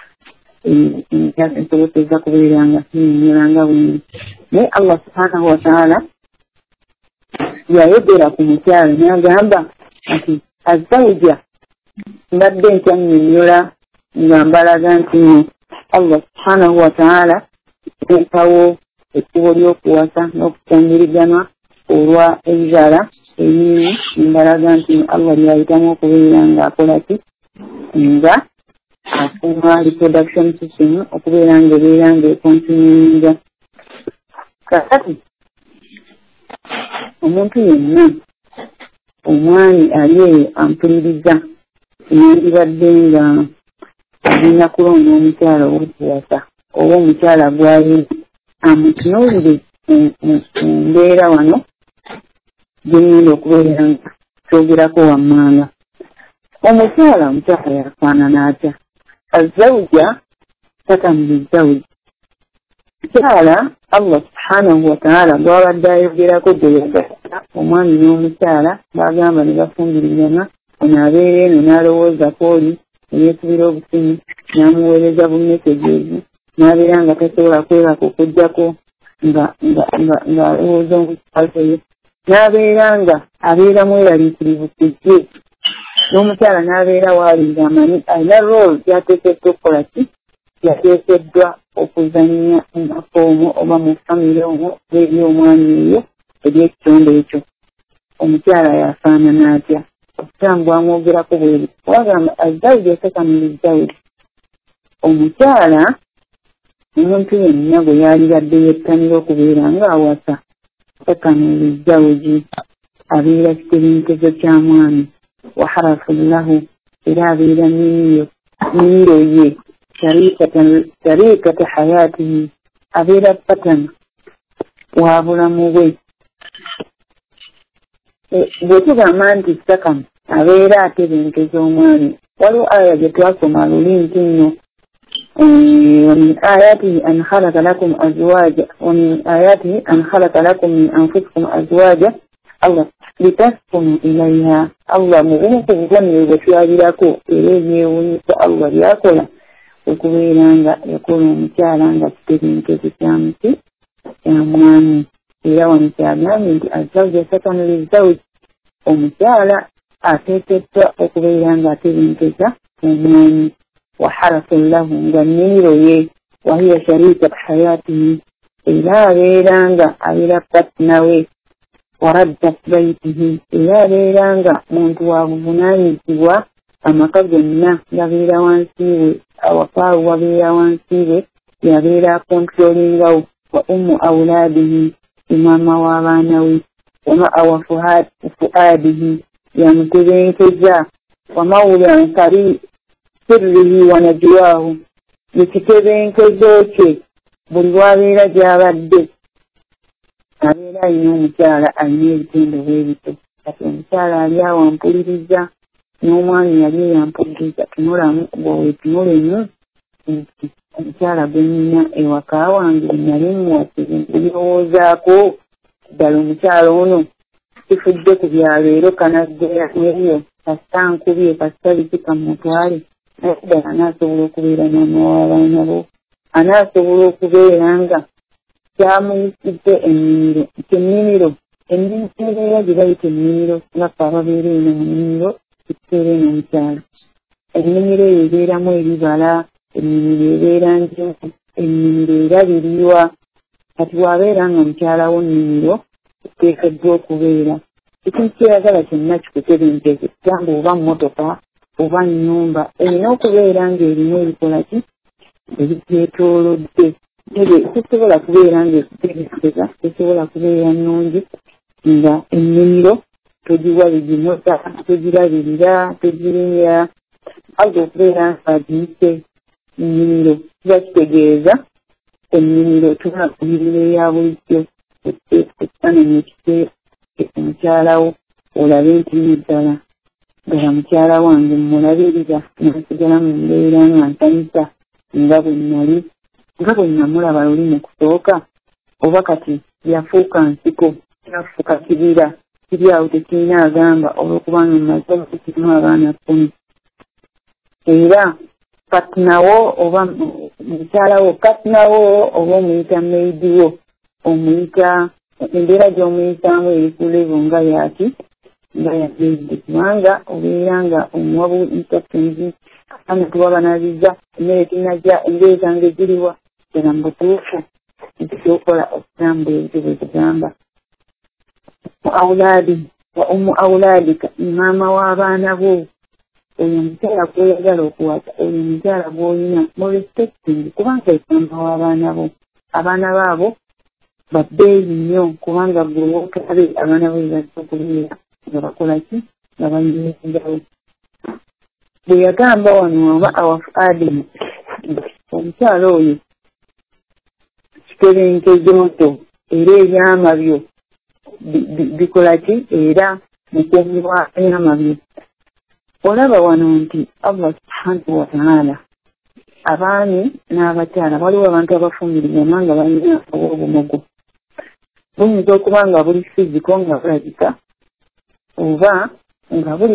ensoboseza kubeera nga zinyanyulanga bwingi naye Allah subhanahu wataala yayogera ku mukyala n'agamba nti azawuja mbadde nkyannyonnyola nga mbalaga nti Allah subhanahu wataala ekawo ekkubo ly'okuwasa n'okutangiriganwa olwa ebibala ebimu mbalaga nti Allah lyayitamu okubeera ng'akola ki nga akuuma reproduction system okubeera ng'ebeera ng'ekontinuinga kakati omuntu yenna omwami ali eyo ampuliriza nandibadde nga agenda kulonda omukyala ow'okuwasa oba omukyala gwali amutunuulire mu mbeera wano gyengenda okubeera nga kyogerako wammanga omukyala omukyala yafaanana atya azawuja takamulizawuja mukyala Allah subhanahu wataala gwabadde ayogerako gyeyagatta omwami n'omukyala bagamba ne bafumbirigana ono abeera eno n'alowooza kooli eyeesubira obusimu n'amuweereza bumesejeezi n'abeera nga tasobola kwebaka okujjako ng'alowooza omukyalaye n'abeera nga abeera mweraliikirivu kujje n'omukyala n'abeera waali ng'amanyi alina rool gyateekeddwa okukola ki yateekeddwa okuzannya mu mafoomu oba mu famire omwo eri omwami eyo ery'ekitonde ekyo omukyala yafaanana atya obusiramu bwamwogerako bweri wagamba azawuja takamulizawuja omukyala omuntu yenna bwe yalibadde yettanira okubeera ng'awasa takamulizawuji abeera kitebenkezo kya mwami waharafullahu era abeera niniyo nimiro ye sharikata hayatihi abeera patana wa bulamu bwe bwe tugamba nti sakamu abeera atebenkeza omwami waliwo aya gye twasoma luli nti nno ومن آياته أن خلق لكم أزواجا ومن آياته أن خلق لكم من أنفسكم أزواجا الله لتسكنوا إليها الله مغنق بجمع الوشوار لكم إليه ونسى الله ليأكل okubeera nga yakola omukyala nga kitebenkezo kyamuki kyamwami era wano kyagambye nti azawuja sakanulizawuji omukyala ateekeddwa okubeera nga atebenkeza omwami waharasun lahu nga nnimiro ye wahiya sharikat hayatihi era abeera nga abeera patina we waraddat baitihi era abeera nga muntu wa buvunaanyizibwa amaka gonna gabeera wansi we awakaawo wabeera wansi we yabeera akontrolingawo wa ummu awlaadihi maama w'abaana we wama awa fuaadihi yamutebenkeza wamawulan kari sirrihi wa najwaahu ekitebenkezo kye buli lwabeera gy'abadde abeera alina omukyala alina ebitendo bwebito kati omukyala ali awo ampuliriza n'omwami yali yampuliriza tunulamu bwewetunulemu nti omukyala gwe nnina ewaka wange nali muwasire mbirowoozaako ddala omukyala ono kifudde ku byalo ero kanaggera eriyo kasita nkubye kasita biki kamutwale naye anaasobola okubeera maama w'abaana bo anaasobola okubeera nga kyamuyisidde ennimiro kyennimiro ennimiro era gye bayita ennimiro ngaffe ababeera eno mu nnimiro ekiseera eno mukyalo ennimiro eyo ebeeramu ebibala ennimiro ebeera njengu ennimiro erabirirwa kati wabeera nga mukyalawo nnimiro oteekeddwa okubeera ekintu kyeyagala kyonna kikutebenkeze kugamba oba mmotoka oba nnyumba erina okubeera ng'erimu ebikola ki ebikyetoolodde ebe tesobola kubeera ng'ekuterekeza tesobola kubeera nnungi nga ennimiro togiwa bigimota togirabirira togirimira aza okubeera ng'agiyise nnimiro kiba kitegeeza ennimiro tubula kuyirira eya bulijjo ekifaananyi ekiteeka omukyalawo olabe nti ddala ddala mukyala wange mmulabirira nasigala mu mbeera nga nsanyusa nga bwe nnali nga bwe nnamulaba luli mu kusooka oba kati yafuuka nsiko yafuuka kibira kiri awo tekirina agamba olw'okubanga mumaze okukirimu abaana kkumi era katinawo oba mukyalawo katinawo oba omuyita maidiwo omuyita embeera gy'omuyitaamu erikulevo nga yaki nga yameidi kubanga obeera nga omuwabu intatunzi kana tuwabanaliza emmere tinajja embeera zange ziriwa era mu butuufu ekyokola okugamba ebyo bwe kugamba auladi wa umu auladika maama w'abaana bo oyo omukyala gw'oyagala okuwasa oyo omukyala gw'olina mu respecting kubanga maama w'abaana bo abaana baabo babbeeyi nnyo kubanga gwewookabe abaana bo ebazze okubeera nga bakola ki nga banyirengawo bwe yagamba wano oba awafu ademu omukyala oyo kitebenkezoto era ebyama byo bikola ki era mukuumibwa ebyama byo olaba wano nti Allah subhanahu wa ta'ala abaami n'abakyala waliwo abantu abafumbiriganwa nga balina obwobumogo buyinza okuba nga buli fiziko nga bulabika oba nga buli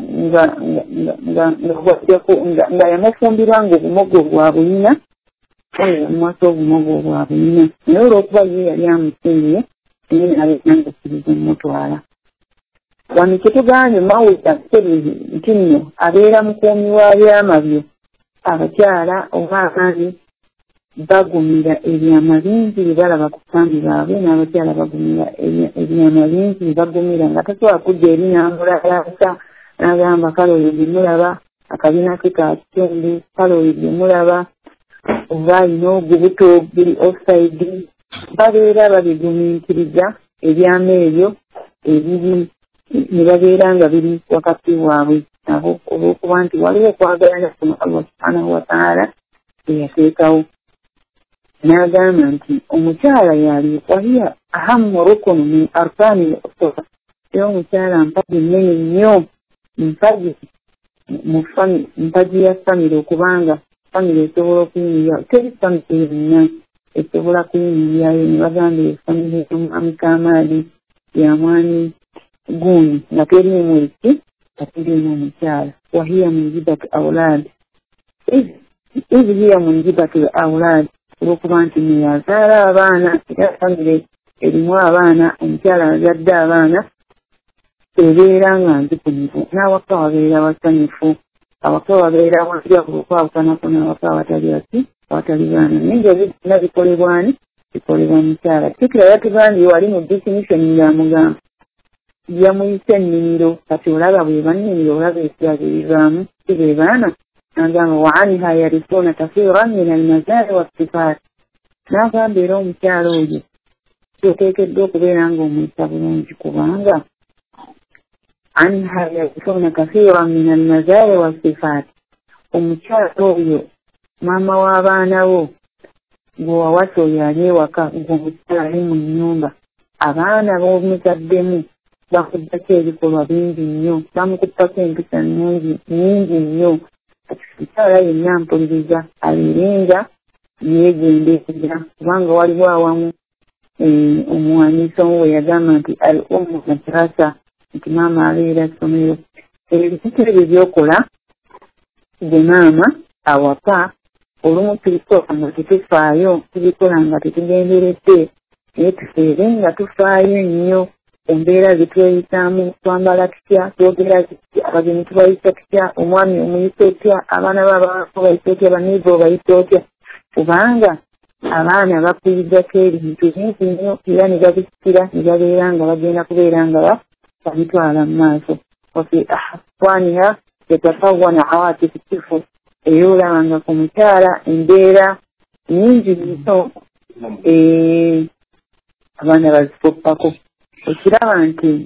nga yamufumbirwa nga obumogo bwabulina omwasa obumogo bwabulina naye olw'okuba ye yali amusiimye naye nalekanga okiriza omutwala wano kyetugambye mawuta nti nno abeera mukuumi wa byama byo abakyala oba abaami bagumira ebyama bingi bye balaba ku bambi baabwe n'abakyala bagumira ebyama bingi bye bagumira nga tasobola kujja eri n'amulabasa n'agamba kale oyo bye mulaba akabiina ke ka kitundu kale oyo bye mulaba oba alina ogubuto buli offside babeera babigumiikiriza ebyama ebyo ebiri ne babeera nga biri wakati waabwe nabo olw'okuba nti waliwo okwagalana kuno Allah subhanahu wa ta'ala eyateekawo n'agamba nti omukyala yali wahiya ahamu rukunu min arkaani al-usra era omukyala mpagi nnene nnyo mpagi mu mpagi ya famire okubanga famire esobola okuyimirira teri famire yonna esobola kuyimirirayo ne bagamba eyo famire y'omwami Kamaadi ya mwani guni nga teriimu eki nga teriimu omukyala wahiya munjibatu auladi izi hiya munjibatu auladi olw'okuba nti neyazaala abaana era famire erimu abaana omukyala azadde abaana ebeera nga nzikumivu n'awaka wabeera wasanyufu awaka wabeera wajabu okwawukanako n'awaka awatali ati awatali baana naye nga byonna bikolebwa ani bikolebwa mukyala tikira yatugambye wali mu definition ng'amugamba yamuyise ennimiro kati olaba bwe bannimiro olaba ekiraga ebivaamu si be baana n'agamba wa anha yarisuuna kafiiran min almazaari wassifaat n'agamba era omukyala oyo oteekeddwa okubeera ng'omuyisa bulungi kubanga anha yarisuuna kafiiran min almazaari wassifaat omukyala oyo maama w'abaana bo gwewawasa oyo ali ewaka ng'omukyala ali mu nnyumba abaana b'omuzaddemu bakuddako ebikolwa bingi nnyo bamukuttako empisa nnungi nnyingi nnyo mukyala yenna mpuliriza abeerenga yeegenderera kubanga waliwo awamu omuwandiisi omu we yagamba nti al ummu madrasa, nti maama abeera ssomero. Ebisitire bye byokola gye maama awaka olumu tubisooka nga tetufaayo, tubikola nga tetugenderedde, naye tuseere nga tufaayo nnyo ku mbeera zetweyisaamu, twambala tutya, twogera tutya, abagenyi tubayisa tutya, omwami omuyisa otya, abaana baabako bayisa otya, banniiga obayisa otya, kubanga abaana bakuyigako ebintu bingi nnyo era ne babisikira ne babeera nga bagenda kubeera nga babitwala mu maaso. wafi ahwaniha yatakawana awatifu kifu, era olaba nga ku mukyala embeera nnyingi nnyo abaana bazifuppako. Okiraba nti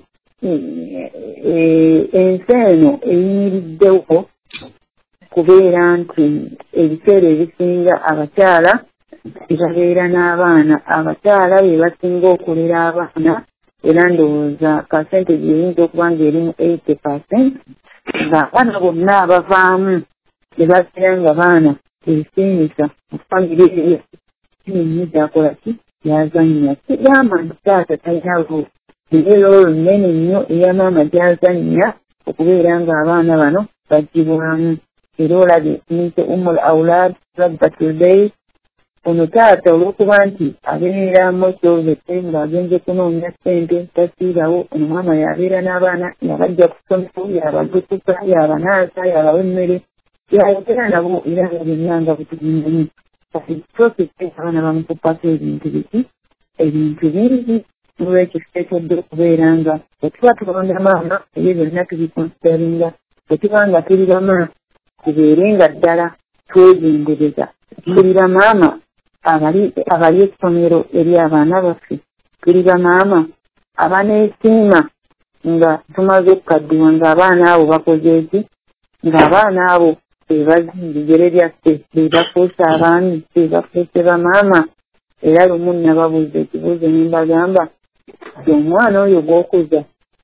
ensi eno eyimiriddewo kubeera nti ebiseera ebisinga abakyala tebabeera n'abaana. Abakyala be basinga okulera abaana, era ndowooza percentage eyinza okuba ng'eri mu eighty percent, ng'abaana bonna abavaamu ne babeera nga baana ebisiimisa mu famire eyo nnyo gyakola ki gyazannya. Kigamba nti taata talina ruusi, naye loolo nnene nnyo eya maama gyazannya okubeera ng'abaana bano bagibwamu. Era olabye nti umul awlaad rabbatul bayt, ono taata olw'okuba nti abeera mosovete ng'agenze kunoonya ssente tasiirawo, ono maama yabeera n'abaana, yabajja ku ssomero, yabagutuka, yabanaasa, yabawa emmere, yayogera nabo era nga byonna nga butugimanyi. Kati kisookedde abaana bamukuppako ebintu biki, ebintu bingi. Olwekyo kiteekedde okubeera nga bwe tuba tulonda maama ebyo byonna tubikonsideringa, bwe tuba nga tuli bamaama tubeere nga ddala twegendereza. Tuli bamaama abali essomero eri abaana baffe, tuli bamaama abaneesiima nga tumaze okukaddiwa ng'abaana abo bakoze eki, ng'abaana abo bebazi bigere byaffe, bebafuuse abaami, bebafuuse bamaama. Era lumu nababuuza ekibuuzo ne mbagamba nti omwana oyo gw'okuza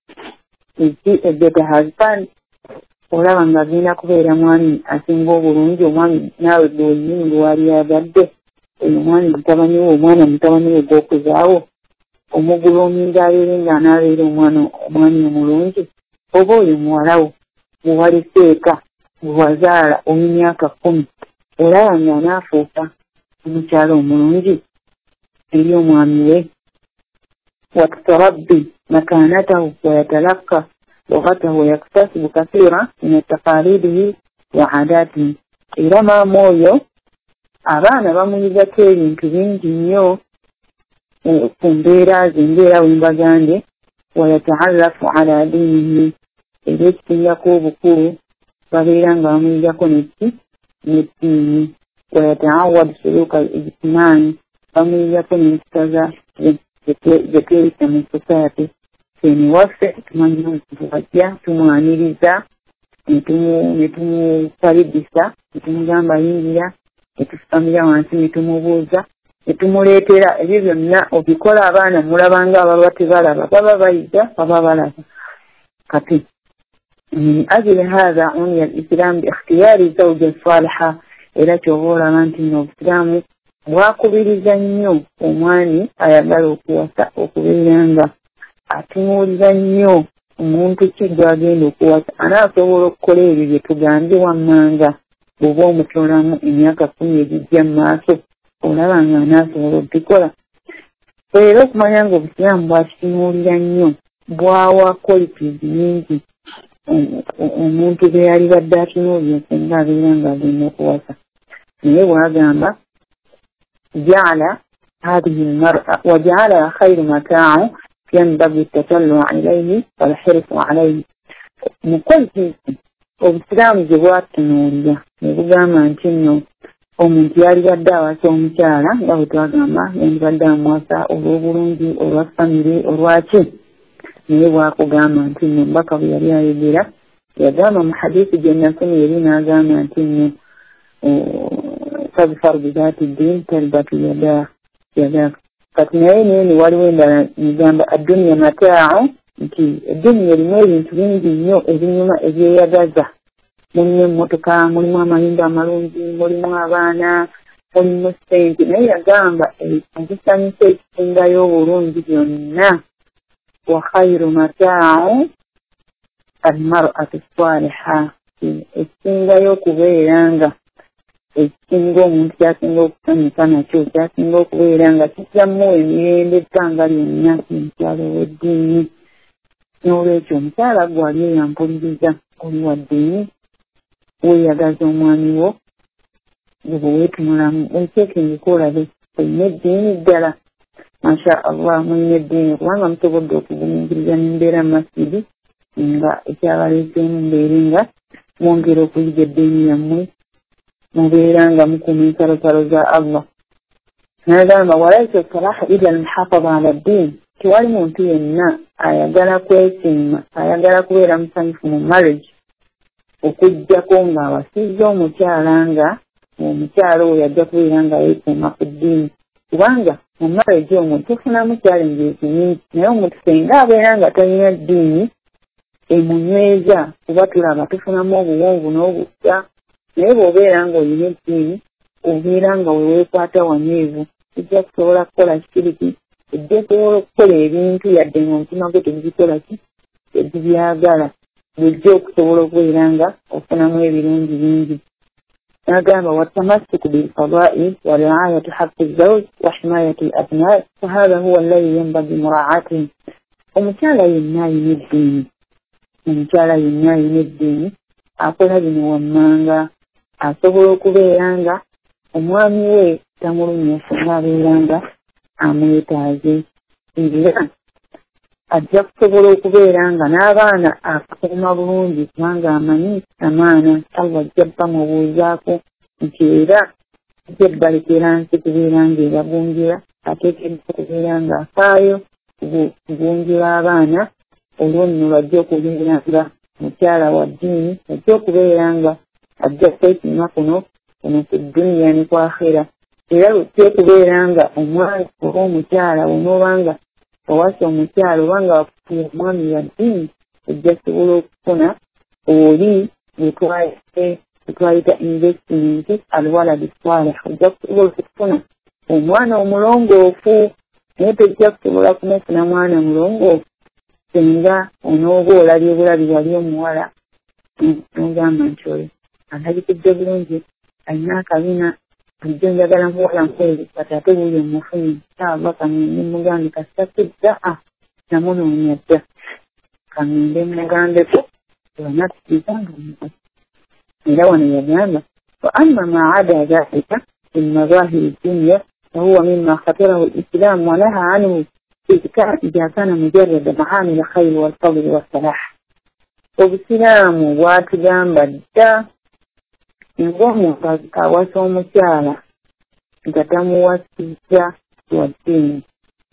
ebeta husband, olaba nga agenda kubeera mwami asinga obulungi, omwami naawe gwenyini lwali agadde, oyo omwami mutabani we, omwana mutabani we gw'okuzaawo omuguloominga abeere ng'anaabeera omwana omwami omulungi, oba oyo muwalawo gwe waleseeka gwe wazaala ow'emyaka kkumi, olaba ng'anaafuuka omukyala omulungi eri omwami we. وتتربي مكانته ويتلقى لغته ويكتسب كثيرا من تقاليده وعاداته. إلى ما مويو abaana bamuyigako ebintu bingi nnyo ku mbeera zembeera wembagande, wayataalafu ala diinihi, era ekisingako obukulu babeera nga bamuyigako neki neddiini. Wayataawadu suluka ijtimaani, bamuyigako n'empisa zetweyita mu society. Eni waffe tumanyi omuntu bajja tumwaniriza ne tumukalidisa, ne tumugamba yingira, ne tufukamira wansi ne tumubuuza, ne tumuleetera. Ebyo byonna obikola abaana mulabanga ababa tebalaba, baba bayiga baba balaba. Kati min ajili haadha uniya al-islam bi ikhtiyari zawja saliha, era kyoba olaba nti n'obusiraamu bwakubiriza nnyo omwani ayagala okuwasa okubeera nga atunuulira nnyo omuntu ki gw'agenda okuwasa, anaasobola okukola ebyo bye tugambye wammanga. Bw'oba omutolamu emyaka kkumi egijja mu maaso, olaba nga anaasobola okubikola. Era okumanya nga obusiraamu bwakitunuulira nnyo, bwawa qualities nyingi omuntu be yali badde atunuulira singa abeera ng'agenda okuwasa. Naye bw'agamba جعل هذه المرأة وجعل خير متاعه ينبغي التطلع إليه والحرص عليه. مقل فيه obusiraamu gye bwatunuulira ne bugamba nti nno omuntu yali badde awasa omukyala nga bwe twagamba yali badde amuwasa olw'obulungi, olwa famire, olwaki. Naye bwakugamba nti nno mbaka bwe yali ayogera yagamba mu hadiisi gye nasomye eri n'agamba nti nno fadfar bizaati ddiin tarbatu yadaak. Kati naye neeni waliwo endala nigamba adduniya mataa'u, nti edduniya erimu ebintu bingi nnyo ebinyuma ebyeyagaza. Mulimu emmotoka, mulimu amayumba amalungi, mulimu abaana, olimu ssente naye yagamba ekisanyusa ekisingayo obulungi byonna wa khairu mataa'u almar'atu ssaliha ekisingayo okubeera nga ekisinga omuntu kyasinga okusanyuka nakyo kyasinga okubeera nga kijjamu emirembe ebbanga lyonna mukyalo w'eddiini. N'olwekyo omukyala gwali eyampuliriza oli wa ddiini weeyagaza omwami wo bwe weetunulamu weekyekengeko olabe olina eddiini ddala masha allah mulina eddiini kubanga musobodde okugumingiriza n'embeera mu masjidi nga ekyabaleeseemu mbeere nga mwongera okuyiga eddiini yammwe mubeera nga mukuma ensalosalo za allah. N'agamba walaisa salaha illa muhafaza ala ddiini tewali muntu yenna ayagala kwesiima ayagala kubeera musanyufu mu marriage okujjako ng'awasizza omukyala nga omukyala oyo ajja kubeera nga yeekuuma ku ddiini kubanga mu marriage omwo tufunamu challenges nyingi naye omuntu senga abeera nga talina ddiini emunyweza kuba tulaba tufunamu obuwonvu n'obutta naye bw'obeera nga olina eddiini obeera nga weweekwata wanywevu ojja kusobola kukola kikiriki ojja kusobola okukola ebintu yadde ng'omutima gwe tegikola ki tegibyagala bujja okusobola okubeera nga ofunamu ebirungi bingi. N'agamba watamassuku bilfadaa'il wa ri'ayatu haqqi zzawj wa himayati al-abnaa' fahadha huwa alladhi yanbaghi muraa'atuhu. Omukyala yenna alina eddiini omukyala yenna alina eddiini akola bino wammanga asobola okubeera nga omwami we tamulumya singa abeera nga amwetaaze era ajja kusobola okubeera nga n'abaana akuuma bulungi kubanga amanyi amaana allah ajja bamubuuzaako nti era ajja balekera nsi kubeera nga ebagunjira ateekeddwa okubeera nga afaayo kugunjira abaana olwo nno bajja okubeera nga mukyala wa ddiini ajja okubeera nga ajja kwesiima kuno kuno ku dduniya ne ku akhera era lujja okubeera nga omwana oba omukyala onoobanga owasa omukyala obanga wakufuya omwami wa ddiini ojja kusobola okufuna oli bwetwayita investment alwaladi salih ojja kusobola okufuna omwana omulongoofu naye tojja kusobola kumufuna mwana mulongoofu senga onooba olabye bulabi wali omuwala nogamba nti oyo alabikidde bulungi alina akabina ojja njagala muwala mpeeri kati ate buuyo mufunye kyava kamende mugambe kasitadda a namunoonya dda kamende mugambeko wanatukiizanga omukozi era wano yagamba wa amma ma ada dhalika min mazahiri dunya fahuwa mima khatarahu lislam wa naha anhu idha kana mujarrada maani lkhayri walfadli wassalah. Obusiraamu bwatugamba dda ng'omuntu awasa omukyala nga tamuwasizza wa ddiini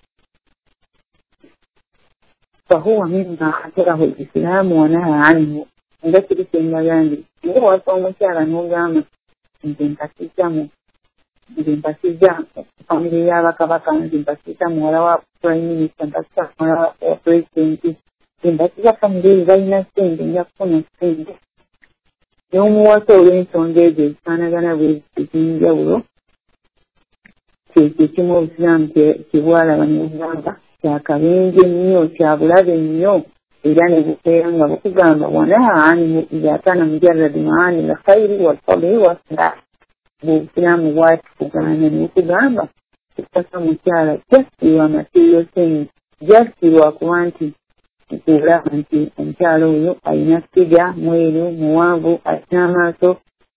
fahuwa mima khatarahu lislam wa naha anhu nga kiri kyengagambye nga wasa omukyala n'ogamba nze mpasizzamu nze mpasizza famire y'abakabaka nze mpasizza muwala wa prime minister mpasizza muwala wa pulezidenti nze mpasizza famire eyo balina ssente nja kufuna ssente n'omuwasa olw'ensonga ezo ezifaanagana bwez'enjawulo kyekyo kimu obusiraamu kibwalaba nebugamba kyakabenje nnyo kyabulabe nnyo era ne bukeera nga bukugamba wanaha anhu idha kana mujarradi maani lkhayri walfadli wassalah. Bw'obusiraamu bwatikugaana ne bukugamba ekitasa mukyala kyasirwa material things jasirwa kuba nti nkulaba nti omukyala oyo alina siga mweru muwanvu alina amaaso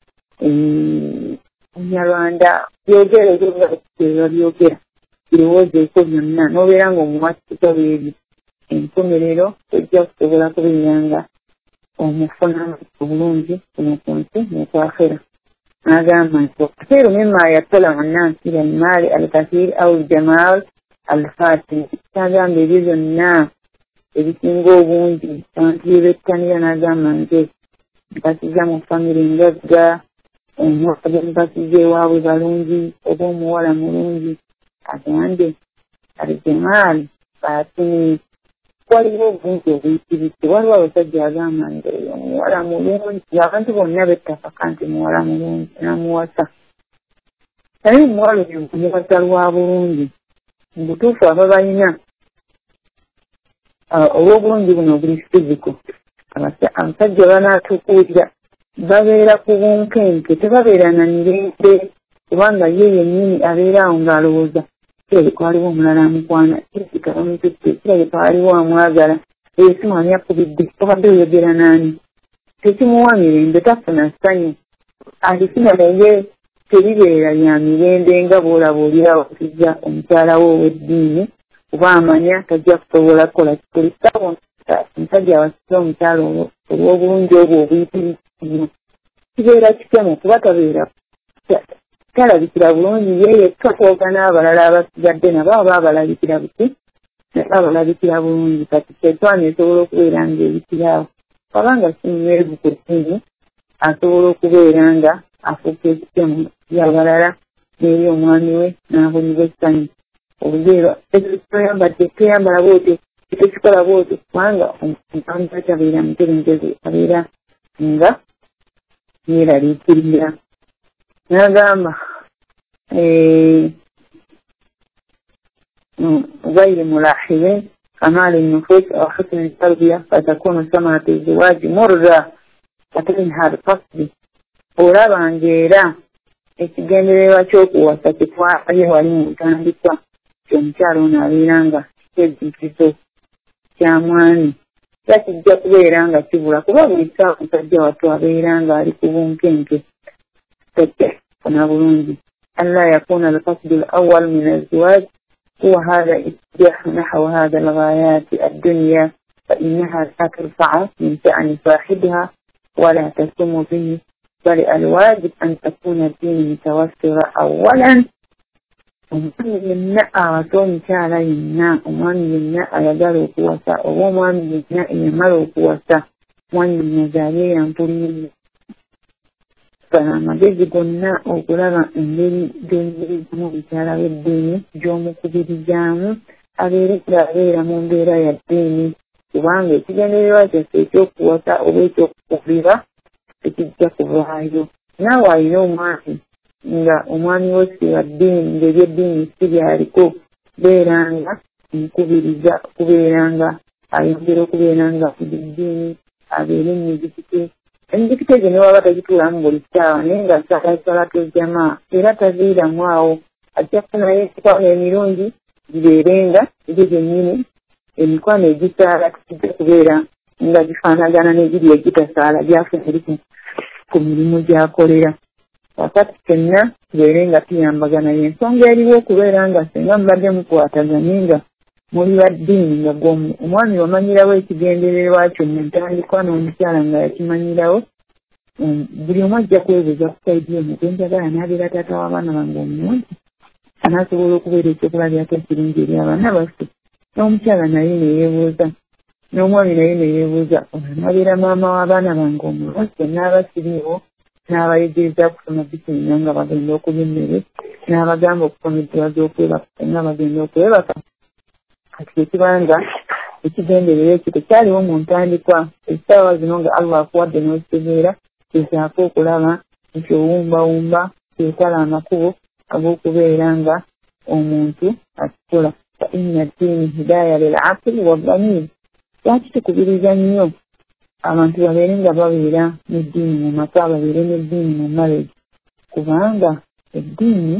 omunyarwanda byogera ebyoba byogera birowoozeeko byonna n'obeera ng'omuwatika bwebyo enkomerero ojja kusobola kubeera nga omufuna obulungi kuno ku nsi n'ekwakhera. N'agamba nti wakathiru mimma yatalamu nnansi ila almaali alkathir au aljamal alfatin. N'agamba ebyo byonna ebisinga obungi abantu bye bettanira n'agamba nti mpasiza mu famire ngagga omwaka mpasiza ewaabwe balungi oba omuwala mulungi agambye aljamaali fatin. Waliwo obungi obuyitiridde waliwo abasajja agamba nti omuwala mulungi abantu bonna bettafaka nti muwala mulungi namuwasa naye omuwala oyo mukasa lwa bulungi mu butuufu aba balina olw'obulungi buno buli fiziko. Abasajja banaatukuulira babeera ku bunkenke, tebabeera na mirembe kubanga ye yennyini abeera awo ng'alowooza kirabye kwaliwo omulala amukwana, kirabika bamututte, kirabye kwaliwo amwagala, eyo simu ani akubidde, obadde oyogera n'ani? Tekimuwa mirembe, tafuna ssanyu. Alifuna naye teribeera lya mirembe nga bw'olaba olirawo kijja omukyala we ow'eddiini kuba amanya tajja kusobola kukola kikolisaawo omusajja awasiza omukyala olw'obulungi obwo obuyitirivu. Kibeera kitemu kuba tabeera talabikira bulungi ye yekka kwooga n'abalala abasigadde nabo aba abalabikira buti nabo abalabikira bulungi. Kati setwana esobola okubeera ng'ebikiraawo kubanga simuweevu ku ddiini asobola okubeera nga afuuka ekitemu y'abalala n'eri omwami we n'abulibwa essanyu. Olugero ekitoyambadde toyambala bwotyo tekikola bwotyo kubanga omuntu tabeera muterenkezi abeera nga yeeraliikirira. N'agamba غير ملاحظين كمال النفوس أو حسن التربية فتكون ثمرة الزواج مرة وتنهى القصد. olaba ng'era ekigendererwa ky'okuwasa kitwale wali mu ntandikwa omukyala ono abeera nga kyezikizo kya mwami era kijja kubeera nga kibula kuba buli ssaawa omusajja wattu abeera ng'ali ku bunkenke funa bulungi. ألا يكون القصد الأول من الزواج هو هذا اتجاه نحو هذا الغايات الدنيا فإنها لا ترفع من شأن صاحبها ولا تسم به، بل الواجب أن تكون الدين متوفرة أولا. omwami yenna awasa omukyala yenna omwami yenna ayagala okuwasa oba omwami yenna eyamala okuwasa mwannyinaze abeeyampuliriza gala amagezi gonna okulaba engeri gy'oyigirizamu omukyala w'eddiini gy'omukubirizaamu abeere abeera mu mbeera ya ddiini kubanga ekigendererwa kyaffe ekyokuwasa oba ekyokukubira tekijja kuvaayo. Naawe alina omwami nga omwami we si wa ddiini ng'ebyeddiini si byaliko beera nga mukubiriza kubeera nga ayongera okubeera nga ddiini abeere emizikite. Emizikite gye ne waba tagituulamu buli ssaawa naye nga salasalatu jamaa era taziiramu awo ajja kufunayo emikwano emirungi gibeere nga egyo gyennyini emikwano egisaala tikijja kubeera nga gifaanagana n'egiri egitasaala gyafuna eri ku mirimu gy'akolera. Wakati kenna tubeere nga tuyambagana y'ensonga eriwo okubeera nga singa mubadde mukwataganye nga muli ba ddiini nga omwami wamanyirawo ekigendererwa kyo mu ntandikwa n'omukyala nga yakimanyirawo buli omu ajja kwebuuza ku saidi eno gwenjagala n'abeera taata w'abaana bange omulungi anaasobola okubeera ekyokulabirako ekirungi eri abaana baffe. N'omukyala naye neyeebuuza n'omwami naye neyeebuuza n'abeera maama w'abaana bange omulungi n'aba siriiwo n'abayigiriza kusoma bisinga nga bagenda okulya emmere n'abagamba okusoma eddiba z'okwebaka nga bagenda okwebaka. Kati ekibanga ekigendererwa ekyo tekyaliwo mu ntandikwa. Essaawa zino nga Allah akuwadde n'okitegeera ezaako okulaba nti owumbawumba teetala amakubo ag'okubeera nga omuntu akikola. Fa inna ddiini hidaaya lil aqli wa damiir. Lwaki tukubiriza nnyo abantu babeere nga babeera n'eddiini mu maka babeere n'eddiini mu marriage kubanga eddiini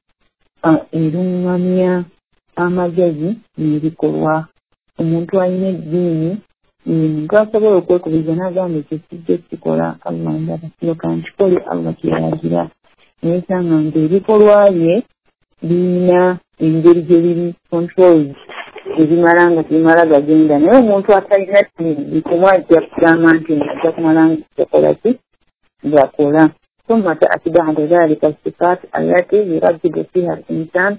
erungamya amagezi n'ebikolwa. Omuntu alina eddiini omuntu asobola okwekubiriza n'agamba ekyo kijja kikola Allah ndaba kino kankikole Allah kyeragira n'esanga ng'ebikolwa bye birina engeri gye biri controlled ebimala nga tebimala gagenda. Naye omuntu atalina ddiini kumwajja kugamba nti ajja kumala ngakola ki ng'akola. ثم تأتي بعد ذلك الصفات التي يردد فيها الإنسان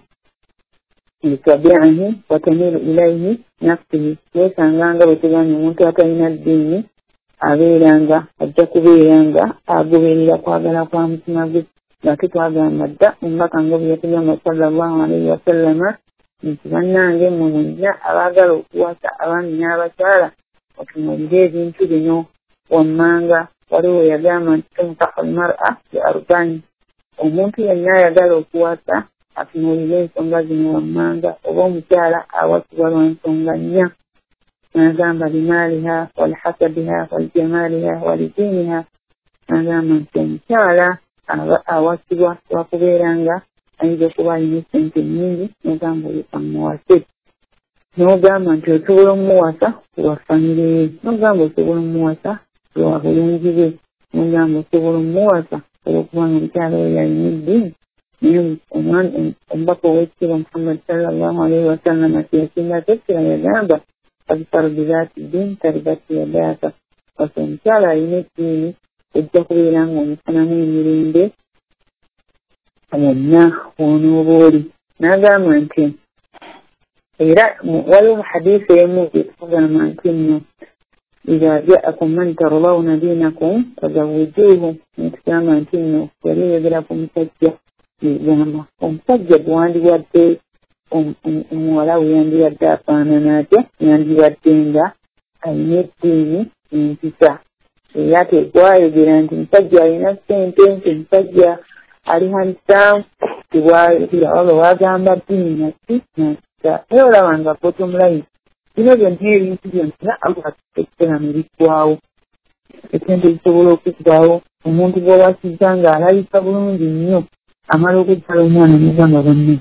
لتبعه وتميل إليه نفسه. ويسanga nga bwe tugambye omuntu atalina ddiini abeera nga ajja kubeera nga agoberera kwagala kwa mutima gwe nga tetwagamba dda omubaka nga bwe yatugamba sallallahu alaihi wasallama nti bannange mmwe mwenna abaagala okuwasa abaami n'abakyala otunuulire ebintu bino wammanga waliwo yagamba nti tunkahu almar'a bi arba'in omuntu yenna ayagala okuwasa atunuulira ensonga zino wammanga, oba omukyala awasibwa lwa nsonga nnya n'agamba limaaliha walihasabiha walijamaaliha walidiiniha, n'agamba nti omukyala aba awasibwa lwakubeera nga ayinza okuba alina sente nnyingi, n'ogamba oyo amuwase, n'ogamba nti osobola omuwasa lwa famire ye, n'ogamba osobola omuwasa lwa bulungi bwe, n'ogamba osobola omuwasa olwokubanga omukyala oyo yalina eddiini. Naye omubaka ow'ekitiibwa Muhammad sallallahu alaihi wasallam ati yasinga tekkira yagamba abisaro bizaati ddiini taribati yadaaka, kati omukyala alina eddiini ojja kubeera ng'omufunamu emirembe wonna w'onooba oli. N'agamba nti era waliwo hadiisi emu etugamba nti nno iza ja'akum man tardawna diinakum fazawwijuuhu, netugamba nti nno yali yogera ku musajja egamba omusajja bw'andiwadde omuwala we yandiwadde afaanana atya, yandiwadde nga alina eddiini empisa. Era tegwayogera nti musajja alina ssente, nti musajja ali handsome, tebwayogera waba wagamba ddiini naki nakisa. Era olaba nga bottom line bino byonna ebintu byonna abaekera ne biggwawo, esente zisobola okuggwawo, omuntu bw'owasizza ng'alabika bulungi nnyo amala okuddala omwana mugamba banne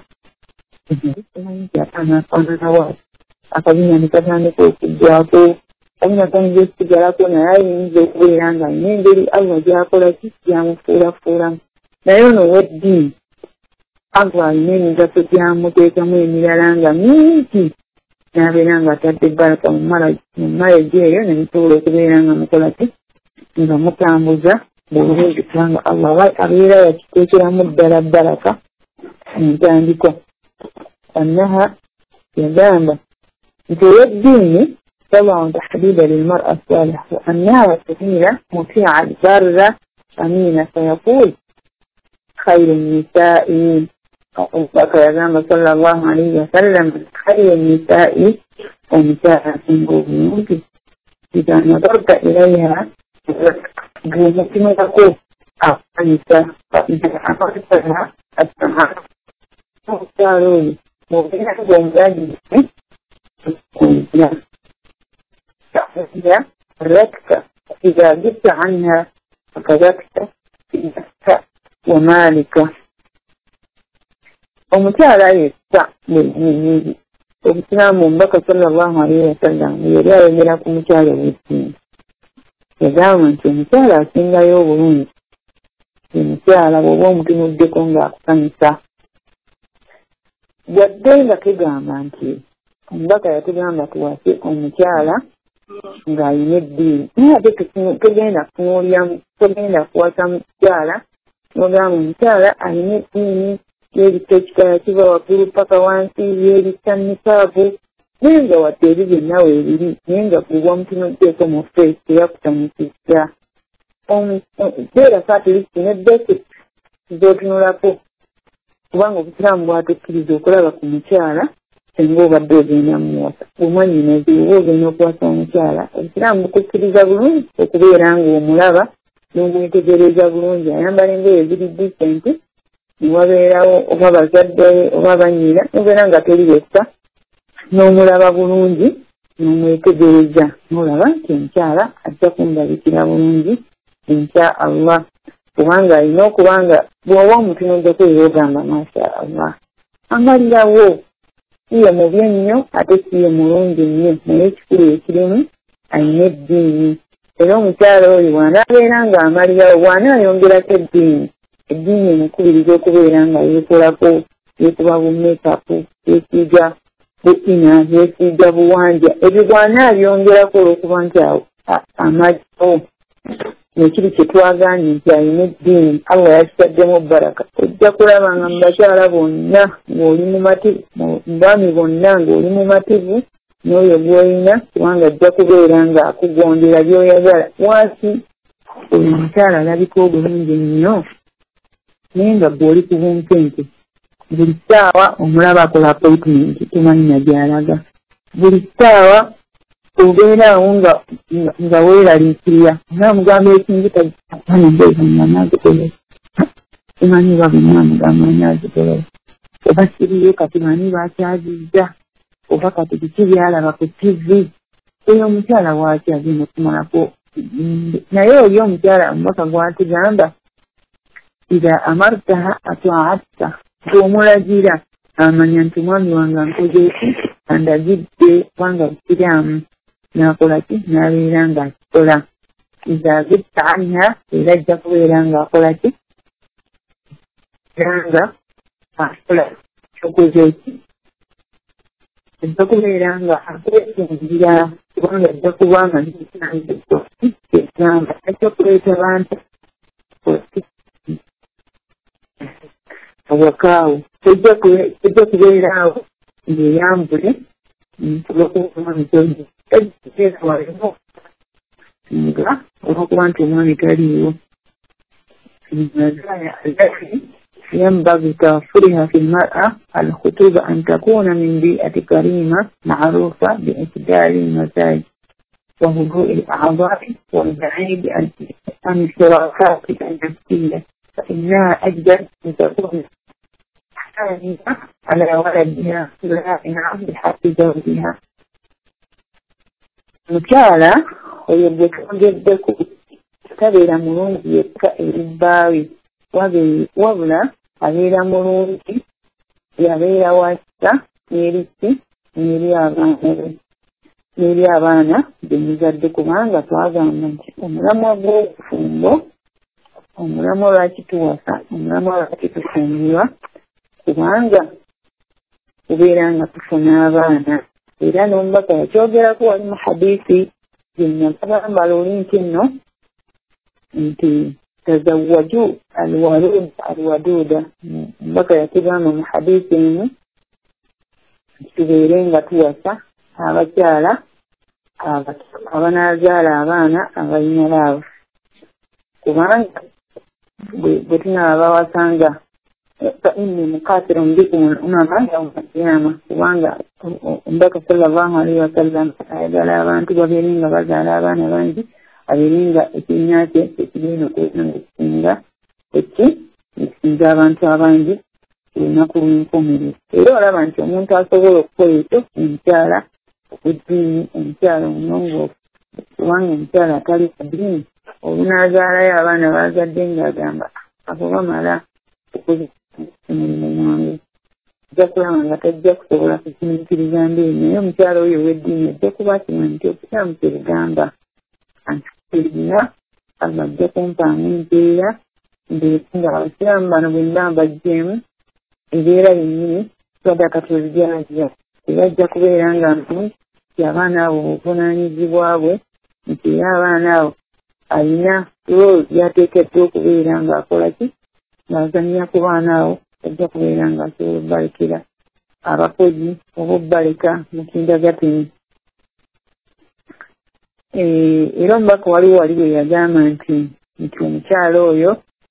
anafaananawa akabinya ne katandika okuggwako, kabinya kayinza okusigalako naye ayinza okubeera nga alina engeri Allah gy'akola ki gyamufuulafuulamu. Naye ono ow'eddiini Allah alina emigaso gyamuteekamu emirala nga mingi, n'abeera nga atadde ebbaraka mu maleji eyo ne musobola okubeera nga mukola ki nga mutambuza bulungi, kubanga Allah abeera yakiteekeramu ddala baraka entandikwa. Annaha yagamba nti ow'eddiini طبعا تحديدا للمرأة الصالحة وأنها سفينة مطيعة بارة أمينة، فيقول خير النساء صلى الله عليه وسلم خير النساء ونساء سنبوبيوك إذا نظرت إليها بمكين تقول أفضل فإذا أفضلها السماء مختارون مبينة جمجاجي كنت هي ركت إذا جبت عنها فكذبت نفسك ومالك. ومتعلى يستعمل وبسلام مبكى صلى الله عليه وسلم يرى يملك متعلى ويستين يدعو أنت متعلى سنة يوبرون متعلى وممكن يدكم لأقسانسا wadde kigamba nti omubaka yatugamba tuwase omukyala ng'alina eddiini, naye ate togenda kutunuulira togenda kuwasa mukyala n'ogamba omukyala alina eddiini yeebita ekitala kiva waggulu paka wansi, yeebita nikaabu, naye nga wadde ebyo byonna weebiri, naye nga gubwa mutunuddeeko mu feesi teyakutamikizza. Beera faatirisiti ne basic z'otunulako, kubanga obusiraamu bwatukkiriza okulaba ku mukyala singa obadde ogenda muwasa. Bw'omwannyinazi oba ogenda okuwasa omukyala, obusiraamu bukukkiriza bulungi okubeera ng'omulaba n'omwetegereza bulungi, ayambala engoye eziri disenti, newabeerawo oba bazadde oba bannyina, nobeera nga teri wessa, n'omulaba bulungi n'omwetegereza, n'olaba nti omukyala ajja kundabikira bulungi insha Allah. Kubanga alina okubanga bw'oba omutunuddeko era ogamba masha Allah, amalirawo siye mubi ennyo ate siye mulungi nnyo, naye ekikulu ekirimu alina eddiini. Era omukyala oyo bw'anaabeera ng'amalirawo, bw'anaayongerako eddiini, eddiini emukubiriza okubeera nga yeekolako, yeekuba bumekapu, yeesiiga buina, yeesiiga buwanja, ebyo bw'anaabyongerako olw'okuba nti awo amaliwo nekiri kye twagaanye nti alina eddiini, Allah yakitaddemu baraka. Ojja kulaba nga mu bakyala bonna ng'oli mumativu, mu baami bonna ng'oli mumativu n'oyo gw'olina, kubanga ajja kubeera ng'akugondera by'oyagala. Wansi oyo omukyala alabika obulungi nnyo, naye nga gw'oli ku bunkenke. Buli ssaawa omulaba akola appointment, tumanyi na gy'alaga. Buli ssaawa obeeraawo nga nga weeraliikirira, nga mugamba ekintu tagianaagekola simanyi babina mugamanyi azigolola oba siriyo kati mani bakyazizza oba kati kiki byalaba ku tivi eyo omukyala waaki agenda okumalako naye oli omukyala omubaka gwatugamba ida amartaha atwaatta ng'omulagira amanya nti omwami wange ankoze eki andagidde kubanga bukiraamu n'akola ki n'abeera ng'akikola iza zidta anha era ajja kubeera ng'akola ki era nga akola kyokoze eki ajja kubeera nga akwesingira kubanga ajja kubanga ekigamba ajja kuleeta bantu awakaawo tejja kubeeraawo ng'eyambule olw'okuba waliwo nga olw'okuba nti omwami taliiwo ينبغي توفرها في المرأة الخطوبة أن تكون من بيئة كريمة معروفة باعتدال المزاج وهدوء الأعضاء والبعيد عن الشراكات النفسية فإنها أجدر أن تكون حاملة على ولدها لائمة بحق زوجها. مكالة ويبدأ جدك تبير مرونجي كإلباوي wabula abeera mulungi yabeera wasa n'erisi n'eri abaana bemuzadde kubanga twagamba nti omulamwa gw'obufumbo omulamwa lwaki tuwasa omulamwa lwaki tufumbirwa kubanga kubeera nga tufuna abaana era n'omubaka yakyogerako wali mu hadiisi gyenagamba luli nti nno nti tazawwaju alwalud alwaduda mbaka yakigamba mu hadiisi emu tubeere nga tuwasa abakyala abanaazaala abaana abalina laavu kubanga bwe tunaba bawasanga inni mukasirun bikum al-umama yawma al-qiyama kubanga mbaka sallallahu alaihi wasallam ayagala abantu babeere nga bazaala abaana bangi abeeringa ekinya kye ekigenda okwetanga ekisinga eki ekisinza abantu abangi olunaku lw'enkomerero era olaba nti omuntu asobola okukola ekyo omukyala okuddiini omukyala omunongoofu kubanga omukyala atali ku ddiini olunaazaalayo abaana baazadde ng'agamba abo bamala okukoza emirimu mwange ajja kulaba nga tajja kusobola kukinikiriza mbeeri naye omukyala oyo ow'eddiini ajja kuba kimanyi nti okukyamu kyebigamba erina amajja kumpanga empeera nga abasiraamu bano bwe mba mbajjeemu embeera yennyini sadaka tozijanja tebajja kubeera nga nti abaana abo obuvunaanyizibwa bwe nti era abaana abo alina role yateekeddwa okubeera ng'akola ki ng'azannya ku baana abo ajja kubeera ng'asobola obbalekera abakozi oba obbaleka mu kindagatini. Era omubaka waliwo wali bwe yagamba nti nti omukyala oyo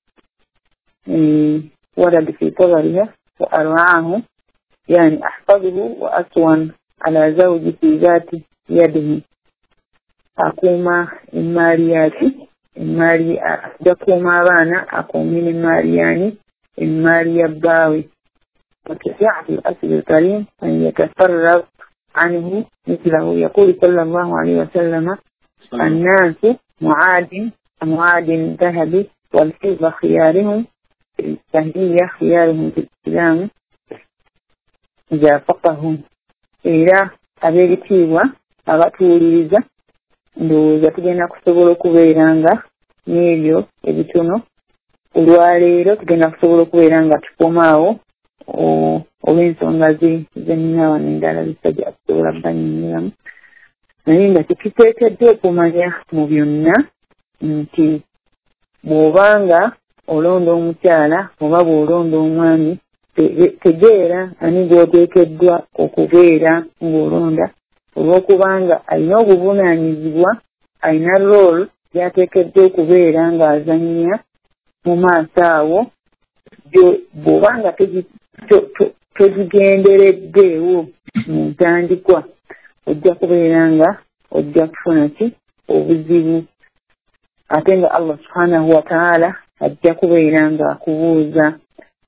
walad fi tabariha wa arwaahu yani ahfaduhu wa aswan ala zawji fi zati yadihi akuuma emaali yaki emaali ajja kuuma abaana akuumira emaali yani emaali ya bbaawe وتشاع في الأصل الكريم أن يتفرغ عنه مثله يقول صلى الله عليه وسلم الناس معادن معادن الذهب والفضة خيارهم في الجاهلية خيارهم في الإسلام إذا فقهوا إلى أبيتيوا أبتوليزا ndowooza tugenda kusobola okubeera nga n'ebyo ebitono olwaleero tugenda kusobola okubeera nga tukomaawo olw'ensonga zenina wano endala zisajja kusobola banyumiramu naye nga tekiteekeddwa okumanya mu byonna nti bw'obanga olonda omukyala oba bw'olonda omwami tegeera ani gw'oteekeddwa okubeera ng'olonda olw'okubanga alina obuvunaanyizibwa alina role gyateekeddwa okubeera ng'azannya mu maaso awo bw'obanga tozigendereddeewo mu ntandikwa ojja kubeera nga ojja kufuna ki obuzibu ate nga Allah subhanahu wa ta'ala ajja kubeera nga akubuuza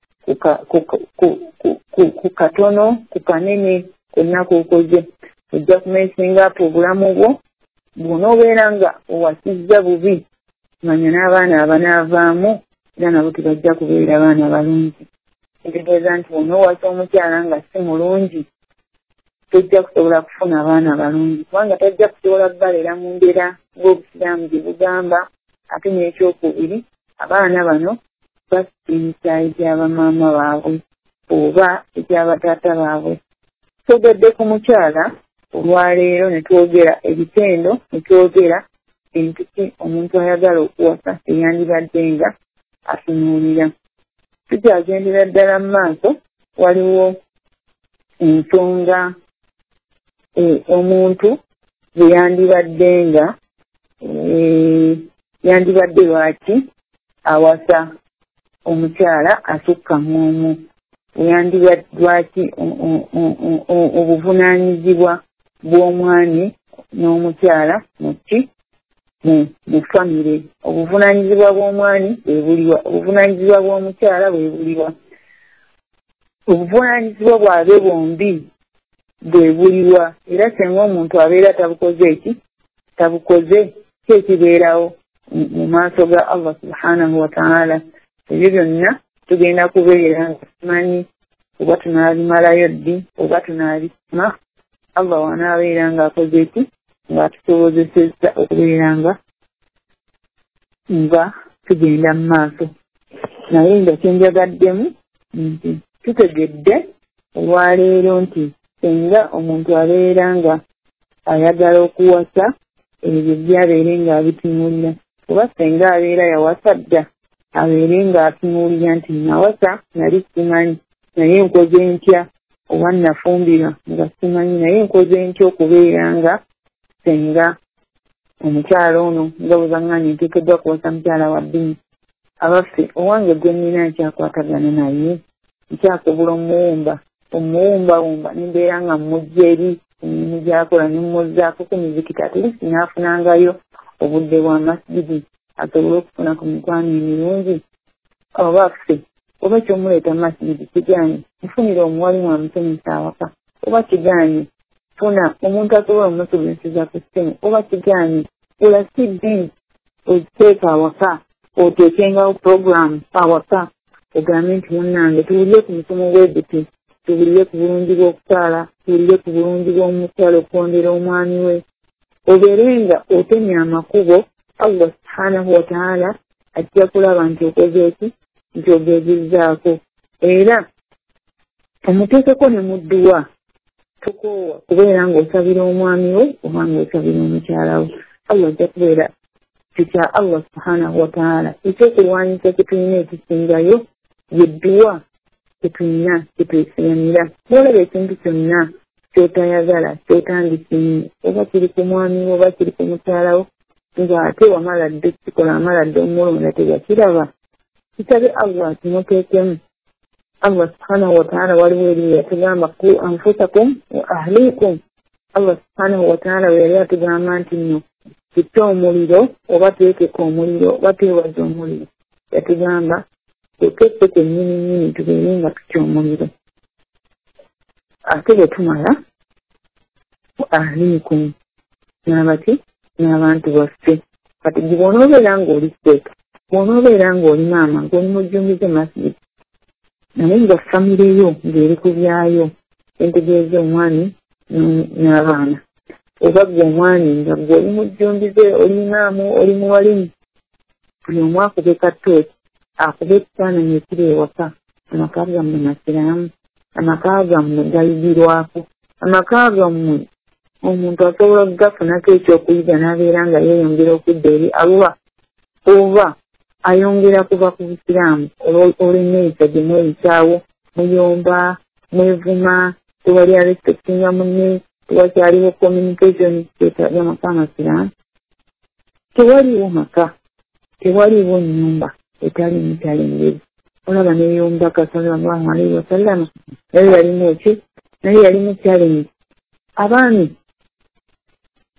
ku katono ku kanene konna k'okoze. Ojja kumeesinga obulamu bwo bw'onoobeera nga owasizza bubi, manya n'abaana abanaavaamu era nabo tebajja kubeera baana balungi. Kitegeeza nti bw'onoowasa omukyala nga si mulungi tojja kusobola kufuna abaana balungi, kubanga tajja kusobola kubalera mu mbeera ng'obusiraamu gye bugamba. Ate n'ekyokubiri, abaana bano basiimisa ekyabamaama baabwe oba ekyabataata baabwe. Twogedde ku mukyala olwaleero ne twogera ebitendo, ne twogera entuki omuntu ayagala okuwasa eyandibadde nga atunuulira. Tukyagendera ddala mu maaso, waliwo ensonga omuntu bwe yandibadde nga yandibadde lwaki awasa omukyala asukka ng'omu, yandibadde lwaki obuvunaanyizibwa bw'omwami n'omukyala mu ki mu famire. Obuvunaanyizibwa bw'omwami bwebuliwa, obuvunaanyizibwa bw'omukyala bwebuliwa, obuvunaanyizibwa bwabe bombi bwebuliwa. Era senga omuntu abeera tabukoze eki tabukoze kyekibeerawo mu maaso ga Allah subhanahu wa ta'ala. Ebyo byonna tugenda kubeera nga tumanyi oba tunaabimalayo ddi oba tunaabisoma. Allah wanaabeera nga akoze eki ng'atusobozesezza okubeera nga nga tugenda mu maaso. Naye nga kyenjagaddemu nti tutegedde olwaleero nti senga omuntu abeera nga ayagala okuwasa ebyo byabeere nga abitunuulira, oba senga abeera yawasa dda abeere nga atunuulira nti nawasa nali simanyi naye nkoze ntya, oba nafumbirwa nga simanyi naye nkoze ntya okubeera nga senga omukyala ono nga bwe baŋŋaanye nteekeddwa kuwasa mukyala wa ddiini. Abaffe owange gwe nnina nkyakwatagana naye nkyasobola omuwumba omuwumbawumba nembeera nga mmujja eri emirimu gyakola nemuzzaako ku mizikiti atlist naafunangayo obudde bwa masjidi asobole okufuna ku mikwano emirungi. Abaffe oba kyomuleeta masjidi kigaanye mufunire omuwalimu amusomesa awaka, oba kigaanye funa omuntu asobola omusobozeseza ku ssimu, oba kigaanye ola sidi oziteeka awaka, oteekengawo puroguramu awaka ogambe nti munnange tuwulire ku musomo gw'ebiti, tuwulire ku bulungi bw'okusaala, tuwulire ku bulungi bw'omukyala okwondera omwami we. Obeere nga otemya amakubo, Allah subhanahu wa ta'ala ajja kulaba nti okoze eki nti ogezizzaako. Era omuteekeko ne mudduwa tokoowa kubeera ng'osabira omwami we oba ng'osabira omukyala we. Allah ajja kubeera kitya Allah subhanahu wa ta'ala. Ekyokulwanyisa kyetulina ekisingayo yedduwa kyetulina kyetwesigamira. Bw'olaba ekintu kyonna ky'otayagala ky'otandisiimye, oba kiri ku mwami we oba kiri ku mukyala wo, ng'ate wamala dde kikola amala dde omulonda teyakiraba, kisabe Allah kimuteekemu. Allah subhanahu wa ta'ala waliwo eri yatugamba ku anfusakum wa ahlikum. Allah subhanahu wa ta'ala we yali atugamba nti nno kitte omuliro oba teekeka omuliro oba twewaza omuliro, yatugamba tekesse kennyini nnyini tubeere nga tutya omuliro. Ate bwe tumala ahlikum n'abati n'abantu baffe. Kati gye bw'onoobeera ng'oli seeka, bw'onoobeera ng'oli maama ng'oli mujjumbize masjid naye nga famire yo ng'eri ku byayo, entegeeza omwami n'abaana, oba gwe omwami nga gwe oli mujjumbize oli imaamu oli muwalimu, buli omu akube kattooki akube ekifaananyi ekiri ewaka. Amaka gammwe masiraamu, amaka gammwe gayigirwako, amaka gammwe omuntu asobola okugafunako ekyokuyiga n'abeera nga yeeyongera okudda eri Allah oba ayongera kuva ku busiraamu olw'enneeyisa gye mweyisaawo, muyomba, mwevuma, tewali arespectinga munne, tewakyaliwo communication. Kyetaaga amaka amasiraamu. Tewaliwo maka, tewaliwo nnyumba etali mutalengeri. Olaba neeyomba sallallahu alaihi wasallama naye yalimu eki naye yalimu challenge. Abaami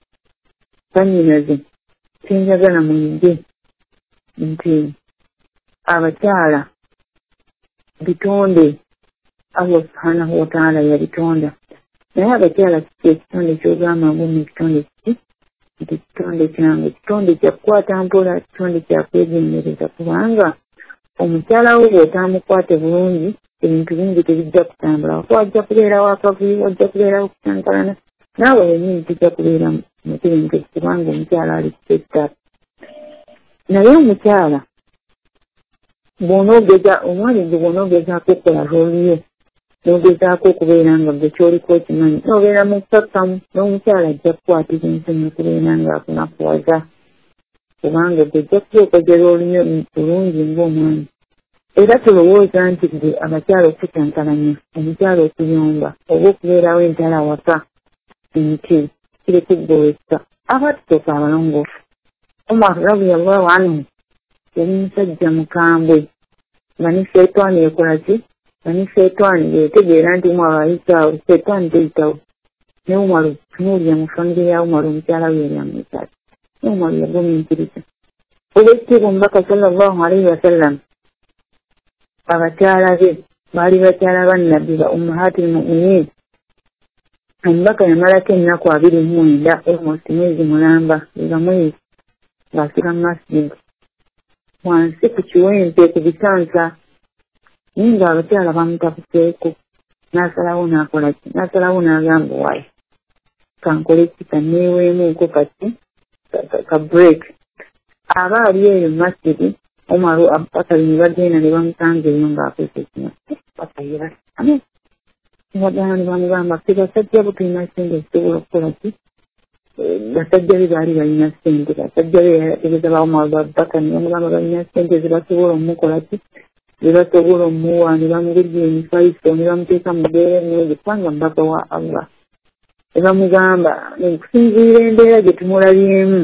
banyinaze kyenjagala muyige nti abakyala bitonde Allah subhanahu wa ta'ala yabitonda naye abakyala kiki ekitonde ky'ogamba ng'omu kitonde kiki nti kitonde kyange kitonde kyakukwata mpola kitonde kyakwegendereza kubanga omukyala wo bw'otamukwate bulungi ebintu bingi tebijja kutambula wako wajja kubeerawo akavuyo wajja kubeerawo kusankalana naawe yennyini tujja kubeera mutebenkevu kubanga omukyala ali kusettapu naye omukyala bw'onoogeza omwalimu bw'onoogezaako okukola lwoliyo n'ogezaako okubeera nga gwe kyoliko okimanyi n'obeera mu kkakkamu n'omukyala ajja kukwatira ensonyi okubeera ng'akunakuwaza kubanga gwe ojja kuba okozera oliyo bulungi ng'omwami era tulowooza nti gwe abakyala okukyankalanya omukyala okuyomba oba okubeerawo entala waka nti kireka eggowesa aba tutoka abalongoofu Umar radiyallahu anhu yali musajja mukambwe nga ne seetaani ekola ki nga ne seetaani yeetegeera nti Umar ayitaawo seetaani teyitawo ne Umar tunuulira mu famire ya Umar omukyala we yali amwetaati ne Umar yagumiikiriza olw'ekitiibwa omubaka sallallahu alaihi wasallam abakyala be baali bakyala bannabbi ba ummahatil mu'minin omubaka yamalako ennaku abiri mu mwenda almost mwezi mulamba ega mwezi ng'asira mu masjidi wansi ku kiwempe ku bisansa naye ng'abakyala bamutabuseeko n'asalawo n'akola ki n'asalawo n'agamba waayo kankole ki kanneeweemuuko kati ka break aba ali eyo mu masjidi Umaru Abubakar ne bagenda ne bamusanga eyo ng'akwese kino bakayira ne bagenda ne bamugamba ffe basajja bo tulina sente zisobola okukola ki basajja be baali balina ssente basajja be yategeeza ba Umaru Abubakar ne bamugamba balina ssente ze basobola omukola ki ze basobola omuwa ne bamugulira emifaliso ne bamuteeka mu bbeera ennungi kubanga mubaka wa Allah ne bamugamba okusinziira embeera gye tumulabyemu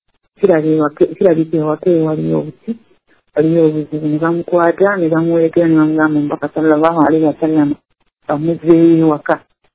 kirabika ewaka ewaliyo obuti waliyo obuzibu ne bamukwata ne bamuwerekera ne bamugamba omubaka sallallahu alaihi wasallam bamuzzeeyo ewaka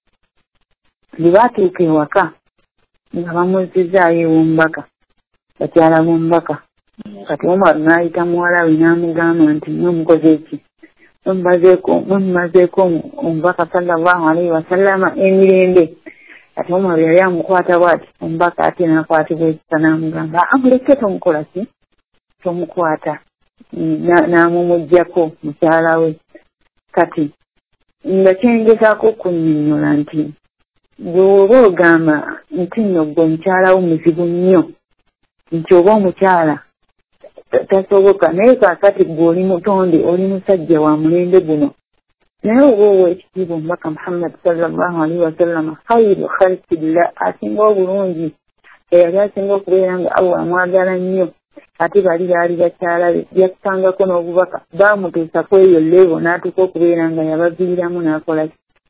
bwe baatuuka ewaka nga bamuzzizaayo ew'omubaka bakyala b'omubaka kati Umaru n'ayita muwala we n'amugamba nti mwemukoze eki mwemumazeeko omubaka sallallahu alaihi wasallama emirembe kati Umaru yali amukwata bw'ati omubaka ate n'akwatibwa ekisa n'amugamba amuleke tomukola ki tomukwata n'amumuggyako mukyala we kati nga kyengezaako okunnyonnyola nti bw'oba ogamba nti nno gwe omukyala wo muzibu nnyo nti oba omukyala tasoboka naye kaakati gwe oli mutonde oli musajja wa mulembe guno naye oba owa ekitiibwa omubaka Muhammad sallallahu alaihi wasallama khairu khalqillah asinga obulungi eyali asinga okubeera nga Allah amwagala nnyo ate bali baali bakyala be yakusangako n'obubaka baamutuusako eyo levo n'atuuka okubeera nga yabaviiramu n'akola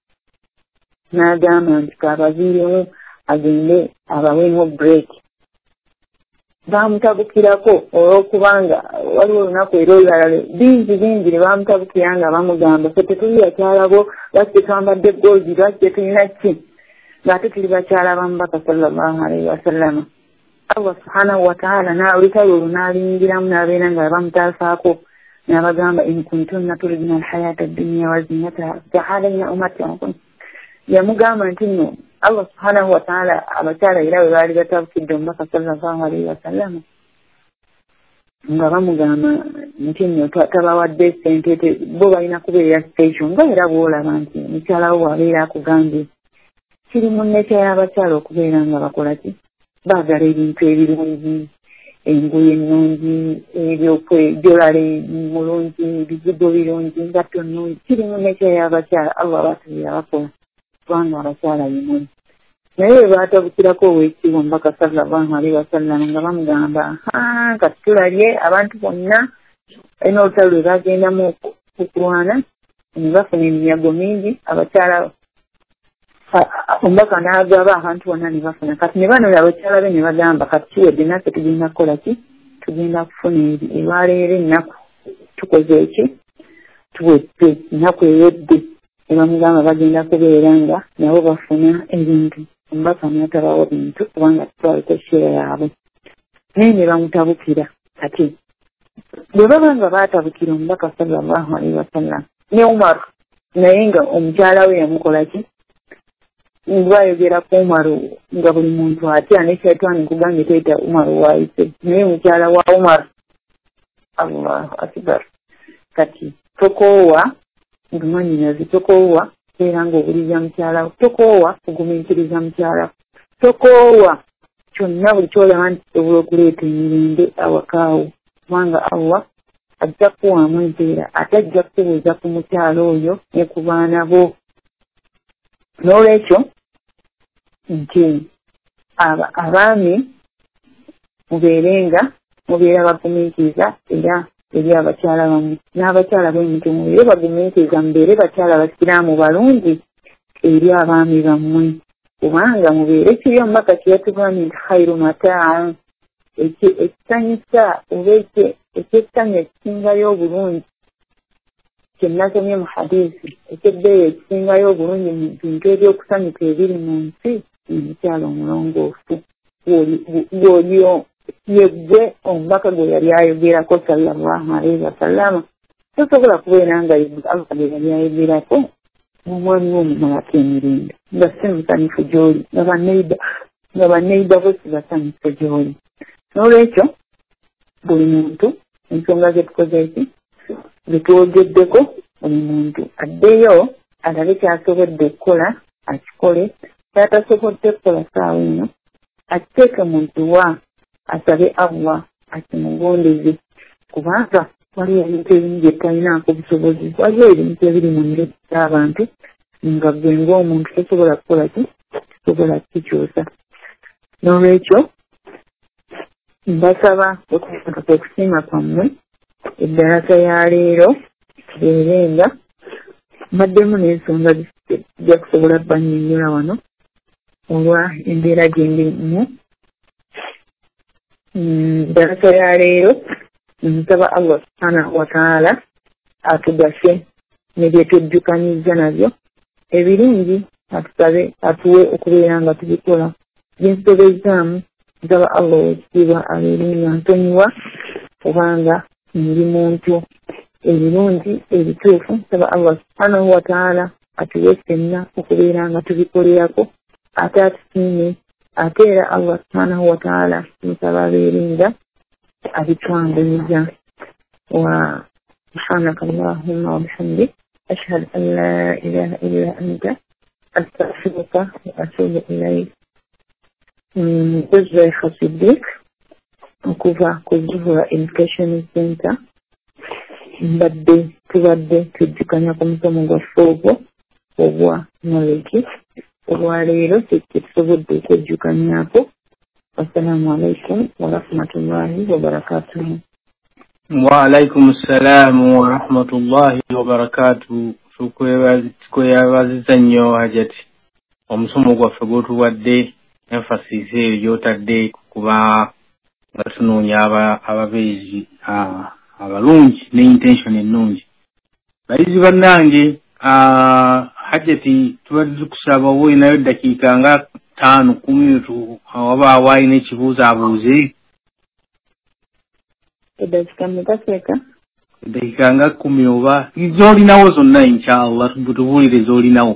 n'agamba nti kaabaviiremu agende abaweemu break baamutabukirako olw'okubanga waliwo olunaku era olulala bingi bingi ne baamutabukira nga bamugamba ffe tetuli bakyala bo lwaki tetwambadde goozi lwaki tetulina ki ng'ate tuli bakyala bamubaka sallallahu alaihi wasallama Allah subhanahu wa ta'ala n'olutalo olwo n'aliyingiramu n'abeera nga bamutaasaako n'abagamba in kuntunna turidna alhayata addunya wa zinataha fata'alayna umatti'ukunna yamugamba nti nno Allah subhanahu wa ta'ala abakyala era bwe baali batabukidde omubaka sallallahu alaihi wasallama nga bamugamba nti nno tabawadde ssente bo balina kubeera station nga era bw'olaba nti mukyala wo bw'abeera akugambye kiri mu nneka y'abakyala okubeera nga bakola ki baagala ebintu ebirungi engoye ennungi ebyokwejolala mulungi ebizigo birungi ngatto nnungi kiri mu nneka y'abakyala Allah batubira bakola kubanga abakyala bimuli naye bwe baatabukirako ow'ekitiibwa omubaka sallallahu alaihi wasallam nga bamugamba kati tulabye abantu bonna balina olutalo lwe bagendamu okulwana ne bafuna eminyago mingi abakyala omubaka n'agaba abantu bonna ne bafuna kati ne bano abakyala be ne bagamba kati kiwedde naffe tugenda kukola ki tugenda kufuna olwaleero ennaku tukoze eki tuwedde ennaku ewedde ne bamugamba bagenda kubeera nga nabo bafuna ebintu omubaka n'atabawo bintu kubanga tutwaleko sheera yaabwe naye ne bamutabukira kati bwe baba nga baatabukira omubaka sallallahu alaihi wasallam ne Umar naye nga omukyala we yamukola ki ngayogera ku Umar nga buli muntu atya ne shaitani kugambye teeta Umar waayise naye mukyala wa Umar Allahu akbar kati tokoowa ngumanyinazi tokoowa era ng'obuliza mukyala tokoowa kugumiikiriza mukyala tokoowa kyonna buli kyolaba nti kisobola okuleeta emirembe awakaawo kubanga Allah ajja kuwaamu empeera ate ajja kukubuuza ku mukyala oyo ne ku baana bo n'olwekyo nti abaami mubeerenga mubeera bagumiikiriza era eri abakyala bammwe n'abakyala b'emuti mubeere bagumiikiriza mubeere bakyala basiraamu balungi eri abaami bammwe kubanga mubeere kiri omubaka kyeyatugambye nti khairu mataa ekisanyusa oba ekyekisanya ekisingayo obulungi kyenasomye mu hadisi ekyebbeeyi ekisingayo obulungi mu bintu ebyokusanyuka ebiri mu nsi omukyala omulongoofu gw'olyo yeggwe omubaka gwe yali ayogerako sallallahu alaihi wasallama tosobola kubeera nga abaka gwe yali ayogerako omwami w'omumalako emirembe nga si musanyufu gy'oli nga banneiba bo si basanyufu gy'oli n'olwekyo buli muntu ensonga zetukoze eki zetwogeddeko buli muntu addeyo alabe kyasobodde okukola akikole kyatasobodde kukola saawa eno akiteeke mu dduwa asabe Allah akimugondeze kubanga waliwo ebintu ebimu bye tutalinaako obusobozi waliwo ebintu ebiri mu ngeri z'abantu nga gwe ng'omuntu tosobola kukola ki tosobola kukikyusa n'olwekyo mbasaba okusiima kwammwe eddalasa ya leero erenga mbaddemu n'ensonga zijja kusobola bannyonnyola wano olwa embeera gye ndimu eddalasa ya leero nsaba Allah subhanahu wa ta'ala atugase ne bye tujjukanyizza nabyo ebirungi atusabe atuwe okubeera nga tubikola byensobezaamu nsaba Allah ekitiibwa abeere nga nsonyiwa kubanga ndi muntu ebirungi ebituufu nsaba Allah subhanahu wa ta'ala atuwe ffenna okubeera nga tubikolerako ate atusiime ate era Allah subhanahu wa ta'ala nsaba abeere nga abitwanguyiriza wa subhanaka Allahumma wa bihamdik ashhadu an la ilaha illa anta astaghfiruka wa atubu ilayk. Mzee Khasidik okuva ku Zuhura Education Center mbadde tubadde tujjukanya ku musomo gwaffe ogwo obwa knowledge olwaleero tetusobodde okwejjukanyako. Assalamu alaikum wa rahmatullahi wa barakatuh. Wa alaikum assalam wa rahmatullahi wa barakatuh. Tukwebaziza nnyo Hajati omusomo gwaffe gwotuwadde emphasis eyo gy'otadde kuba nga tunoonya ababeezi abalungi ne intention ennungi. Bayizi bannange Hajati tubadde tukusaba oba olinayo eddakiika nga ttaano kumi oba awaalina ekibuuzo abuuze. Eddakiika mukaseka eddakiika nga kkumi oba z'olinawo zonna inshallah tubuulire z'olinawo.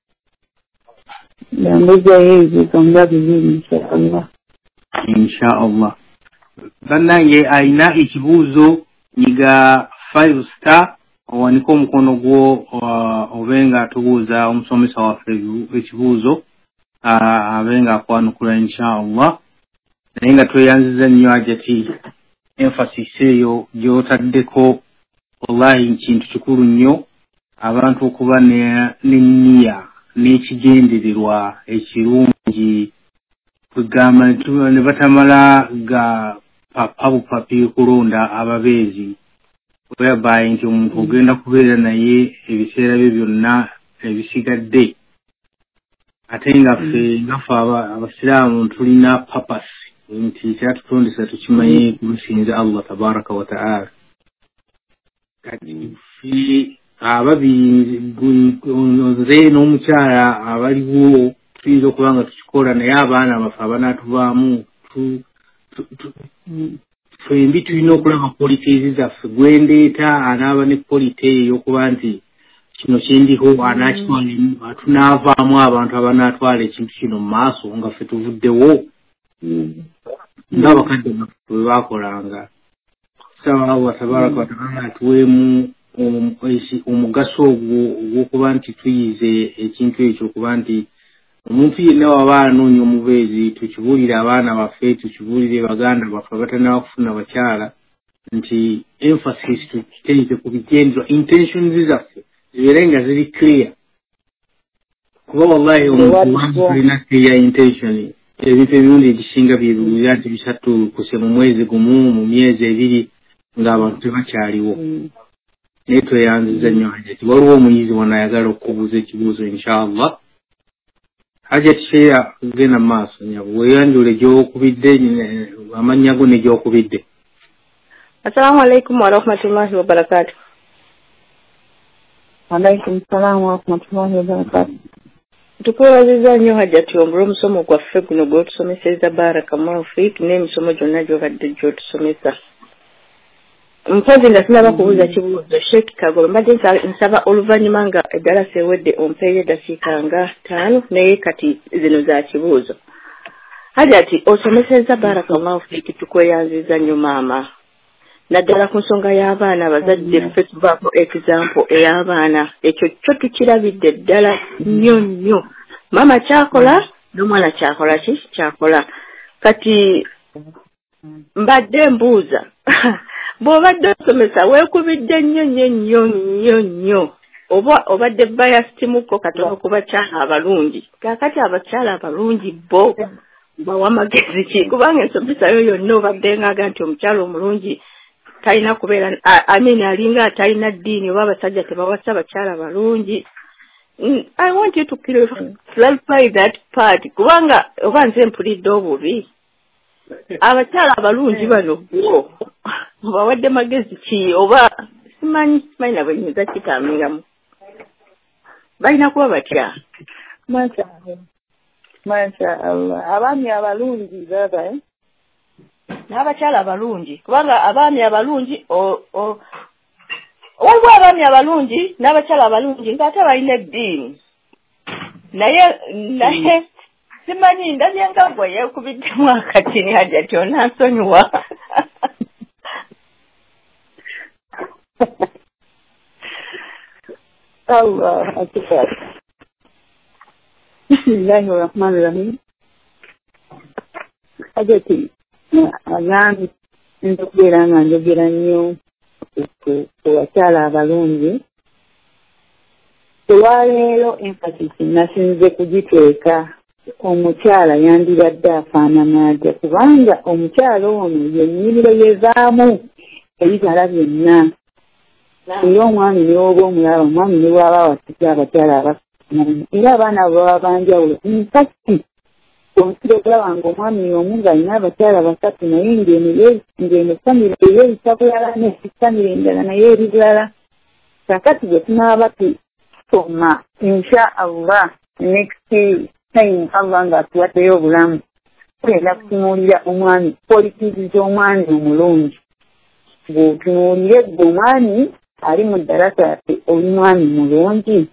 Ndambuzayo ebibuuzo nga bibiri inshallah. Inshallah. Bannange alina ekibuuzo nyiga five star owanika omukono gwo obenga tubuuza omusomesa waffe ekibuuzo abenga akwanukula inshallah. Naye nga tweyanziza nnyo Hajati emphasis eyo gy'otaddeko wallahi kintu kikulu nnyo abantu okuba n'enniya n'ekigendererwa ekirungi kugamba ne batamala ga papabupapi kulonda ababeezi whereby nti omuntu ogenda kubeera naye ebiseera bye byonna ebisigadde ate nga ffe ngaffe abasiraamu tulina papasi nti kyatutondesa tukimanye kumusinza Allah tabaraka wa ta'ala. Kati ffe ababiri n'omukyala abaliwo tuyinza okuba nga tukikola naye abaana baffe abanaatuvaamu fembi tulina okulaba policies zaffe gwendeeta anaaba ne polite ey'okuba nti kino kindiho anaakitwala tunaavaamu abantu abanaatwala ekintu kino mu maaso nga ffe tuvuddewo ng'abakadde baffe bwe baakolanga. Tusaba Allah tabaraka wa taala atuweemu omugaso ogwo ogw'okuba nti tuyize ekintu ekyo okuba nti omuntu yenna waba anoonya omubeezi tukibuulire abaana baffe tukibuulire baganda baffe abatannaba kufuna bakyala nti emphasis tukiteeke ku bigendera intentions zaffe zibeere nga ziri clear kuba wallahi omuntu alina clear intention ebintu ebirundi ebisinga byebiwulira nti bisatu kuse mu mwezi gumu mu myezi ebiri ng'abantu tebakyaliwo naye tweyanziza nnyo Hajjati waliwo omuyizi wano ayagala okubuuza ekibuuzo inshallah. Hajjati sheya genda mu maaso nyabo weeyanjule gy'okubidde amannya go ne gy'okubidde. Assalamu alaikum wa rahmatullahi wa barakatuh. Alaikum salaam wa rahmatullahi wa barakatuh. Tukwebaziza nnyo Hajjati ombula omusomo gwaffe guno gw'otusomeseza barakallahu fiik n'emisomo gyonna gy'obadde gy'otusomesa. Mpozi nga sinaba kubuuza kibuuzo Sheikh Kagoba mbadde nsaba oluvannyuma nga eddalasa ewedde ompeeyo eddakiika nga ttaano naye kati zino za kibuuzo. Hajjati osomeseza barakallahu fiik tukweyanziza nnyo maama. Naddala ku nsonga y'abaana abazadde ffe tubaako example ey'abaana ekyo kyo tukirabidde ddala nnyo nnyo. Maama kyakola n'omwana kyakola ki kyakola. Kati mbadde mbuuza bw'obadde osomesa weekubidde nnyo nnyo nnyo nnyo nnyo oba obadde bayasitimuko katono ku bakyala abalungi. Kaakati abakyala abalungi bo bawa magezi ki kubanga ensomesa yo yonna obadde ng'aga nti omukyala omulungi talina kubeera amini alinga atalina ddiini oba abasajja tebawasa bakyala balungi. I want you to clarify that part kubanga oba nze mpulidde obubi abakyala abalungi bano bo bawadde magezi ki oba simanyi simanyi nabo nyinza kitamingamu balina kuba batya. Masha Allah Masha Allah abaami abalungi baba eh n'abakyala abalungi kubanga abaami abalungi waliwo abaami abalungi n'abakyala abalungi ng'ate balina eddiini naye naye simanyi ndabye nga gwe yeekubiddemu akatini Hajjati onansonyiwa. Allah akbar. Bismillahir Rahmanir Rahim. Hajjati abaami ndokubeera nga njogera nnyo ku bakyala abalungi. Olwaleero emphasis nasinze kugiteeka omukyala yandibadde afaanana atya kubanga omukyala ono yennyiniro yevaamu ebitala byonna era omwami ne woba omulaba omwami ne bwaba wasika abakyala abafaanana era abaana baba banjawulo mpaki omusiro okulaba nga omwami omu ng'alina abakyala basatu naye ng'eno famire eyeyisa bulala n'efamire endala naye eri bulala. Kakati bwe tunaaba tusoma insha Allah next time Allah ng'atuwaddeyo obulamu tugenda kutunuulira omwami politiki z'omwami omulungi. Bw'otunuulire gwe omwami ali mu ddalasa oli mwami mulungi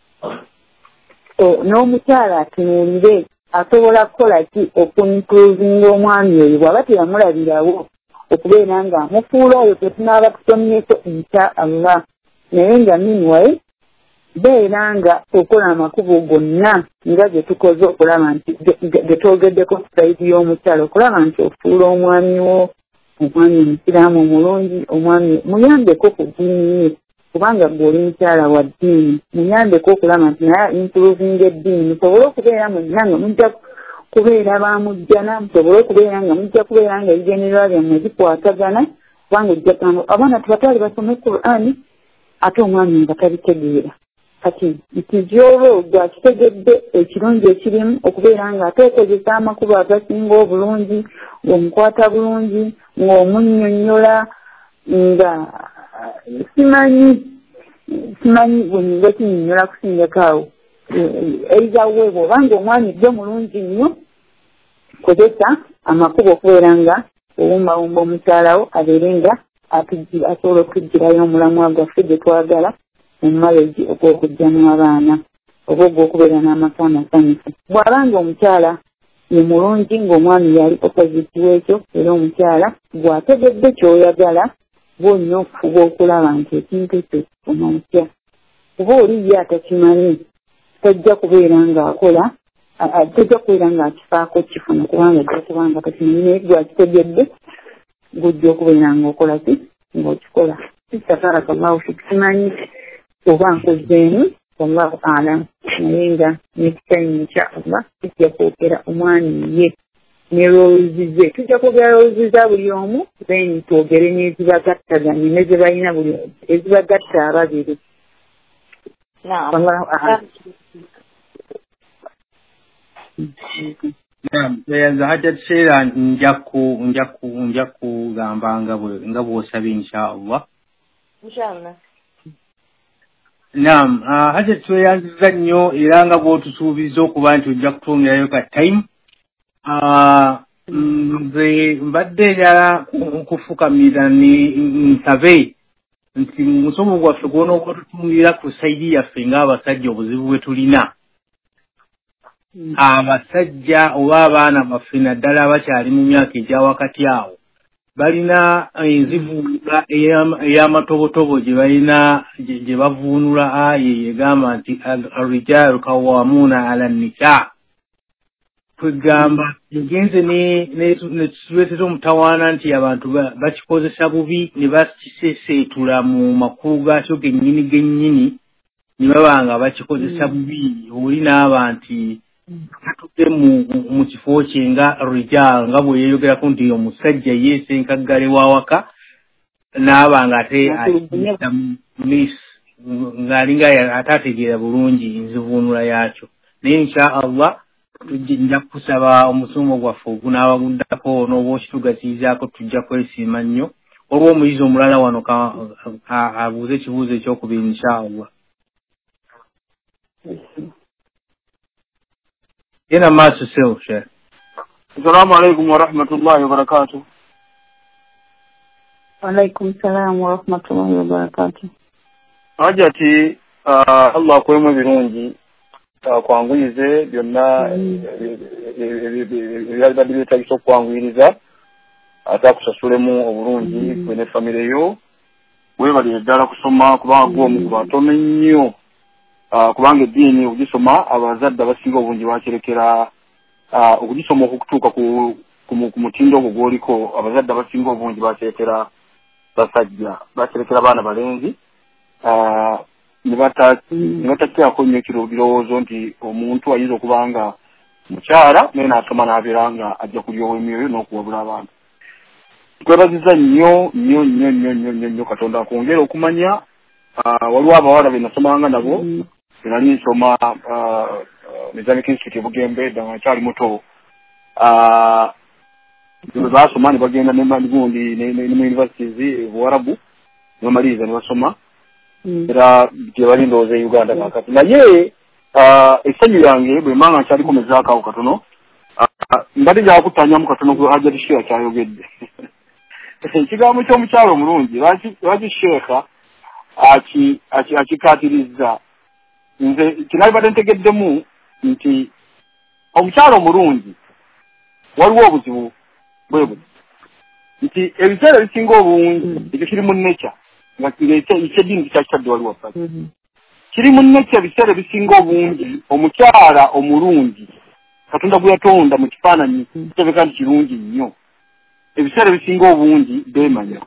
n'omukyala atunuulire asobola kukola ki okuimprovinga omwami oyo bw'aba teyamulabirawo okubeera nga amufuula oyo tetunaaba tusomyeko insha Allah naye nga meanwhile beera nga okola amakubo gonna nga ge tukoze okulaba nti ge twogeddeko sayidi y'omukyala okulaba nti ofuula omwami wo omwami omusiraamu omulungi omwami muyambeko ku ddiini ye kubanga gw'oli mukyala wa ddiini muyambeko okulaba nti naye improvinga eddiini musobole okubeera mwenna nga mujja kubeera bamujjana musobole okubeera nga mujja kubeera nga ebigendererwa byammwe bikwatagana kubanga ojjagamba abaana tubatwale basome Qur'ani ate omwami nga tabitegeera. Kati ntijoolo gwakitegedde ekirungi ekirimu okubeera nga ateekozesa amakubo agasinga obulungi ng'omukwata bulungi ng'omunnyonnyola nga simanyi simanyi bwenyinza kinnyonnyola kusingako awo eizawe bw'obanga omwami ddyo mulungi nnyo kozesa amakubo okubeera nga owumbawumba omukyala wo abeere nga asobola okujjirayo omulamwa gwaffe gye twagala mu maleji ogw'okujjamu abaana oba ogw'okubeera n'amaka amasanyufu. bw'abanga omukyala ye mulungi ng'omwami yali opposite w'ekyo, era omukyala bw'ategedde ky'oyagala bw'olina okufuba okulaba nti ekintu ekyo kifuna otya. kuba oli ye atakimanyi tajja kubeera ng'akola tajja kubeera ng'akifaako kifuna kubanga ajja kubanga takimanyi, naye gwakitegedde gujja okubeera ng'okola ki ng'okikola. Barakallahu fik. Simanyi oba nkozeemu wallahu a'lam, naye nga nekitayi inshaallah tujja kwogera omwami ye ne loozi ze, tujja kwogera loozi za buli omu, then twogere n'ezibagattaganye ne ze balina buli ezibagatta ababiri. Wallahu a'lam. Naam, yaza hajat shera njaku njaku njaku gamba nga bwe nga bw'osaba inshaallah. Inshallah. Naam, hajat tweyanziza nnyo era nga bw'otusuubiza okuba nti ojja kutwongerayo ka time. Nze mbadde njala okufukamira ni nsabe nti mu musomo gwaffe gwona ogwatutungira ku saidi yaffe ng'abasajja obuzibu bwe tulina. Abasajja oba abaana baffe naddala abakyali mu myaka egya wakati awo balina enzivuunula ey'amatobotobo gye balina gye bavuunula aye egamba nti ar-rijaalu qawwaamuuna ala an-nisaa. Twegamba ngenze ne tuleetera omutawaana nti abantu bakikozesa bubi ne bakiseeseetula mu makulu gaakyo gennyini gennyini ne baba nga bakikozesa bubi. Oli n'aba nti atudde mu kifo kye nga rijal nga bwe yeeyogerako nti omusajja yeesenkaggale wawaka n'aba nga ate ayita miss ng'alinga ate ategeera bulungi enzivuunula yaakyo. Naye inshaallah tujja kusaba omusomo gwaffe ogunaabaguddako n'oba okitugasiizaako tujja kwesiima nnyo. Olw'omuyizi omulala wano abuuze ekibuuzo ekyokubiri inshaallah. Ina masu seo Sheikh. Assalamu alaikum wa rahmatullahi wa barakatuh. Wa alaikum salam wa rahmatullahi wa barakatuh. Hajati Allah kwemwe birungi kwanguyize byonna ebyali byetagisa okwanguyiriza ate akusasulemu obulungi gwe ne famire yo. Weebalire ddala kusoma kubanga gw'omu ku batono ennyo. Kubanga eddiini okugisoma abazadde abasinga obungi bakirekera okugisoma okutuuka ku mutindo ogwo gw'oliko. Abazadde abasinga obungi bakirekera basajja, bakirekera abaana balenzi ne batakyako nnyo ekirowoozo nti omuntu ayinza okuba nga mukyala naye n'asoma n'abeera nga ajja kulyowa emyoyo n'okuwabula abantu. Twebaziza nnyo nnyo nnyo nnyo nnyo nnyo nnyo Katonda akwongera okumanya. Waliwo abawala be nasomanga nabo nali nsoma Islamic Institute Bugembe nga nkyali muto. Bwe baasoma ne bagenda ne gundi ne mu universities Buwarabu ne bamaliriza ne basoma era gye bali ndowooza e Uganda kakati. Naye essanyu yange bwe mbanga nkyaliko mezaakaawo katono mbadde njakutanyamu katono ku Hajjati Sheikha kyayogedde. Ekigambo ky'omukyalo omulungi lwaki Sheikha akikaatirizza. Nze kinabibadde ntegeddemu nti omukyalo omulungi waliwo obuzibu bwe buti nti ebiseera ebisinga obungi ekyo kiri mu nature nga ekyeddiini kyakitadde waliwo pati kiri mu nature. Ebiseera ebisinga obungi omukyala omulungi Katonda gwe yatonda mu kifaananyi kitebeka nti kirungi nnyo. Ebiseera ebisinga obungi beemanya.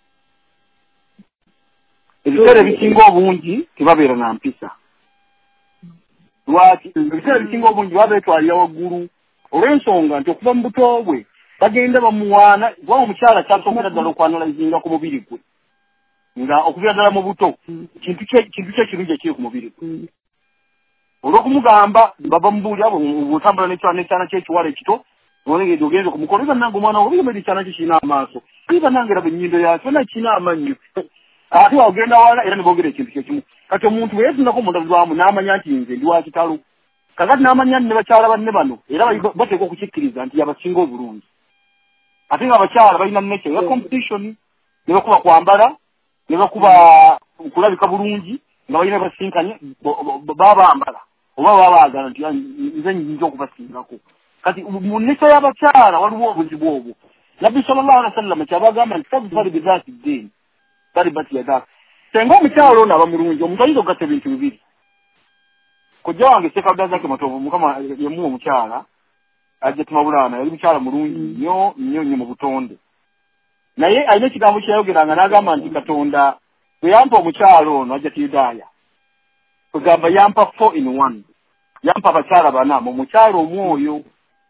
Ebiseera ebisinga obungi tebabeera na mpisa. Lwaki ebiseera ebisinga obungi baba beetwalira waggulu olw'ensonga nti okuva mu buto bwe bagenda bamuwaana. Kuba omukyala kyasookera ddala okwanalayizinga ku mubiri gwe nga okuviira ddala mu buto kintu kye kirungi ekiri ku mubiri gwe. Olw'okumugamba bava mu buuli abo bw'otambula n'ekyana ky'ekiwala ekito olengedde ogenze ku mukono bannange omwana wo biyemedde ekyana kye kirina amaaso bannange raba ennyindo yakyo na kirina amannyo ate wagenda wala era ne boogera ekintu kyekimu. Kati omuntu bwe yeetunako omunda lwamu n'amanya nti nze ndi wa kitalo kakati n'amanya ne bakyala banne bano era bateekwa okukikkiriza nti yabasinga obulungi. ate nga abakyala balina nature ya competition ne bakuba kwambala ne bakuba kulabika bulungi nga balina basinkanye baba bambala oba babaagala nti nze nyinza okubasingako kati mu nature y'abakyala waliwo obuzibu obwo nabbi sallallahu alaihi wasallam kyabagamba nti fadfari bidhati ddin taribat yadak senga omukyala ono aba mulungi omuntu ayinza okugatta ebintu bibiri kojja wange sekabda zake matovu mukama yemuwa omukyala ajja tumabulana yali mukyala mulungi nnyo nnyo nnyo mu butonde naye alina ekigambo kyayogeranga n'agamba nti katonda bwe yampa omukyala ono ajja tiyudaaya kugamba yampa four in one yampa abakyala bana mu mukyala omwoyo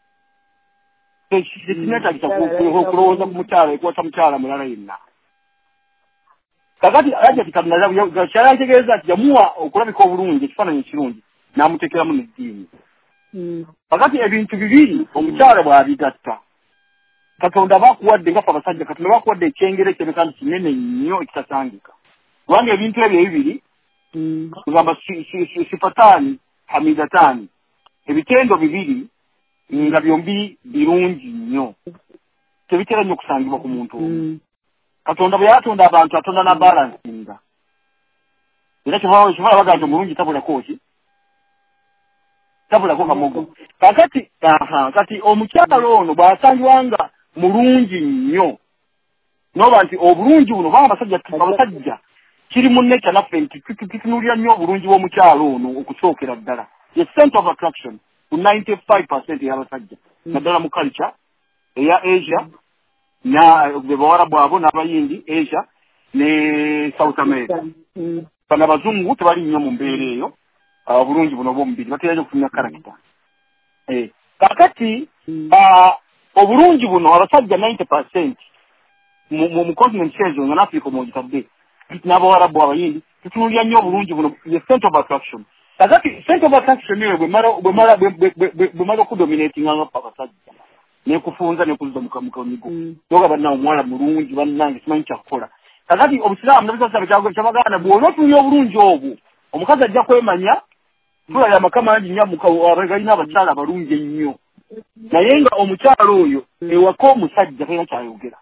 tekinetagisa kulowooza ku mukyala ekwata mukyala mulala yenna kakati ajja tikalina kyala ntegeeza nti yamuwa okulabika obulungi ekifaananyi ekirungi n'amuteekeramu n'eddiini kakati ebintu bibiri omukyala bw'abigatta katonda bakuwadde nga abasajja katonda bakuwadde ekyengere kyebeka nti kinene nnyo ekitasangika kubanga ebintu ebyo ebibiri kugamba sifataani hamidataani ebitendo bibiri nga byombi birungi nnyo tebitera nnyo okusangibwa ku muntu omu katonda bwe yatonda abantu atonda na balansinga era kivala baga nti omulungi tabulako ki tabulako kamogo kakati aha kati omukyala ono bw'asangibwanga mulungi nnyo noba nti obulungi buno baba abasajja abasajja kiri mu nature naffe nti tutunuulira nnyo obulungi bw'omukyala ono okusookera ddala ye center of attraction ku ninety-five percent y'abasajja naddala mu culture eya Asia na bawarabu abo n'abayindi Asia ne South America bano abazungu tebali nnyo mu mbeera eyo obulungi buno bw'omubiri bateerayo okufunira karakita kakati obulungi buno abasajja ninety percent mu continent ezo nga n'Afrika omwogitadde n'abawarabu abayindi tutunuulira nnyo obulungi buno ye center of attraction kakati center of attraction eyo bwe mala okudominatinga nga abasajja nekufunza nekuzza mukamukanyigo toga banna omuwala mulungi bannange simanyi kyakukola kakati obusiraamu nabisasaba kyabaganda bw'oba otunuulira obulungi obwo omukazi ajja kwemanya tula ya makama mangi nnyo galina abakyala abalungi ennyo naye nga omukyala oyo ewaka omusajja talina kyayogera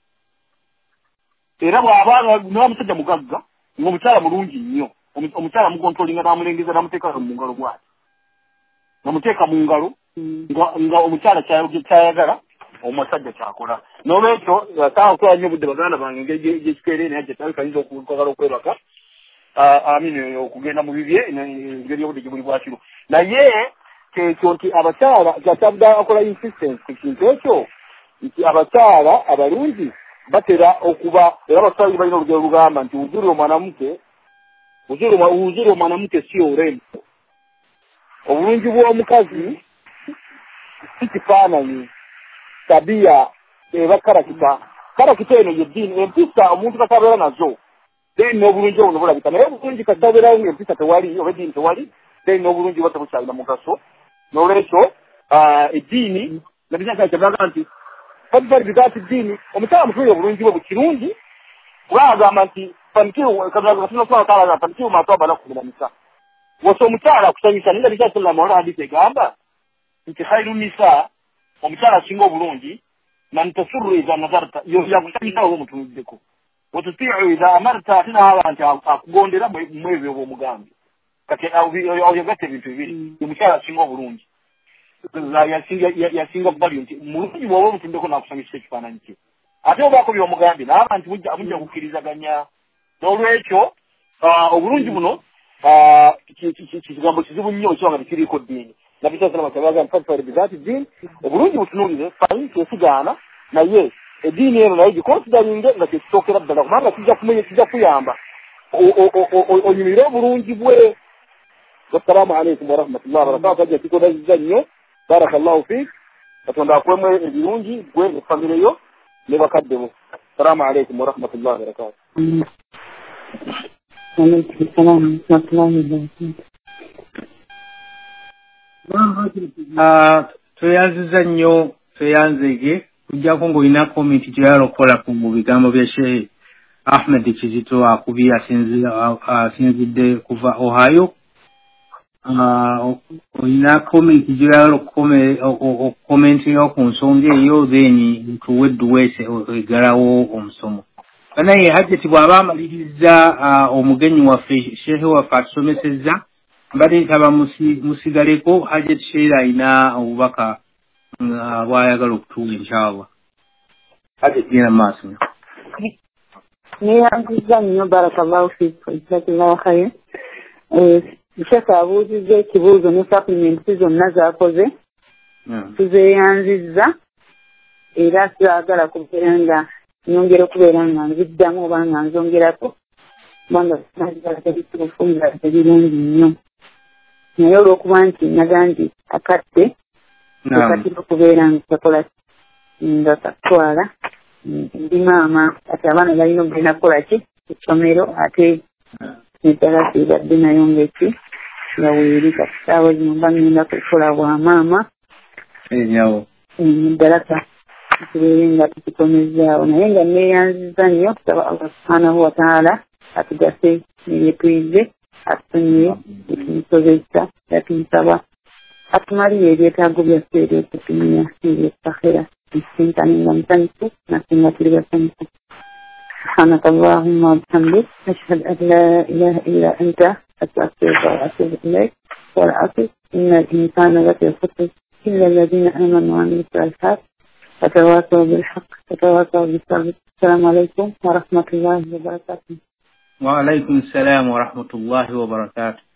era bw'aba niba musajja mugagga ng'omukyala mulungi nnyo omukyala mukontrolinga n'amulengeza n'amuteeka mu ngalo bwati n'amuteeka mu ngalo nga omukyala kyayagala omusajja kyakola n'olwekyo asanga okukola nnyo obudde baganda bange engeri gyekikeere naye kyayinza okwagala okwebaka amini okugenda mu bibye engeri y'obudde gye buli bwakiro naye kyekyo nti abakyala kyakyabudde akola insistence ku kintu ekyo nti abakyala abalungi batera okuba era abaswahili balina olugero lugamba nti uzuri omwanamuke uzuri omwanamuke si urembo obulungi bw'omukazi si kifaananyi tabia eba karakita karakita eno yeddiini empisa omuntu katabeera nazo then n'obulungi obuno bulabika naye obulungi katabeerawo ng'empisa tewali oba eddiini tewali then n'obulungi bwa tebukyalina mugaso n'olwekyo eddiini nabisakyabulaga nti fadfari bidhati ddiini omukyala mutuuyo obulungi bwe bukirungi kuba agamba nti fanikiru katunaswala fanikiru matwaba lakuminamisa wose omukyala akusanyusa naye nabisa sallam wala hadisi egamba nti khairu nisa omukyala asinga obulungi man tasurru idha nazarta yakusanyusa oba omutunuddeko wetutiu idha amarta ate naaba nti akugondera mwebyo oba omugambye kati oyagatta ebintu bibiri omukyala asinga obulungi yasinga value nti mulungi bw'oba omutundeko n'akusanyusa ekifaananyi kye ate obaako by'omugambye naaba nti mujja kukkirizaganya n'olwekyo obulungi buno kigambo kizibu nnyo kiba nga tekiriiko ddiini nabisa salama kyabaga nti fadfari bidhati ddiini obulungi butunuulire fayi kyesigaana naye eddiini eno naye gikonsidaringe nga kyekisookera ddala kubanga kijja kumenya kijja kuyamba onyumirire obulungi bwe. Wassalamu alaikum warahmatullahi wabarakatuh. Ajja kikodaziza nnyo barakallahu fiik katonda akwemu ebirungi gwe efamire yo ne bakadde bo. Assalamu alaikum warahmatullahi wabarakatuh. Alaikum salaam warahmatullahi wabarakatuh. Tweyanziza nnyo tweyanzege kujjako ng'olina komenti gyeyalokola ku bigambo bya Sheikh Ahmed Kizito akubi asinzidde kuva Ohio. olina comment gy'oyagala okukomentinga ku nsonga eyo then tuwe duweese egalawo omusomo. Naye Hajjati bw'aba amaliriza omugenyi waffe shehe waffe atusomesezza mbadde ntaba musigaleko Hajjati Sheila alina obubaka bw'ayagala okutuwa inshallah. Hajjati genda maaso. Neyanziza nnyo barakallahu fiikum jazakallahu khayr. Sheikh abuuzizza ekibuuzo ne supplements zonna z'akoze tuzeeyanzizza era saagala kubeera nga nyongera okubeera nga nziddamu oba nga nzongerako kubanga naagala tebituufu nga tebirungi nnyo naye olw'okuba nti naga nti akadde tekatera okubeera nga kakola nga katwala ndi maama ate abaana balina okugenda kukola ki essomero ate neddala sibadde nayo ngeki nga weeri kasitaawo zino mba ngenda kukola bwa maama neddala tubeere nga tukikomezaawo naye nga neeyanziza nnyo kusaba Allah subhanahu wa taala atugase nebyetuyize atusonyiye ekimusobeza yatumusaba atumalire ebyetaago byaffe eby'okutumia eby'okusakhera ensisinkane nga musanyufu nasinga tuli basanyufu. سبحانك اللهم وبحمدك أشهد أن لا إله إلا أنت أستغفرك وأتوب إليك والعصر إن الإنسان لفي خسر إلا الذين آمنوا وعملوا الصالحات وتواصوا بالحق وتواصوا بالصبر. السلام عليكم ورحمة الله وبركاته. وعليكم السلام ورحمة الله وبركاته.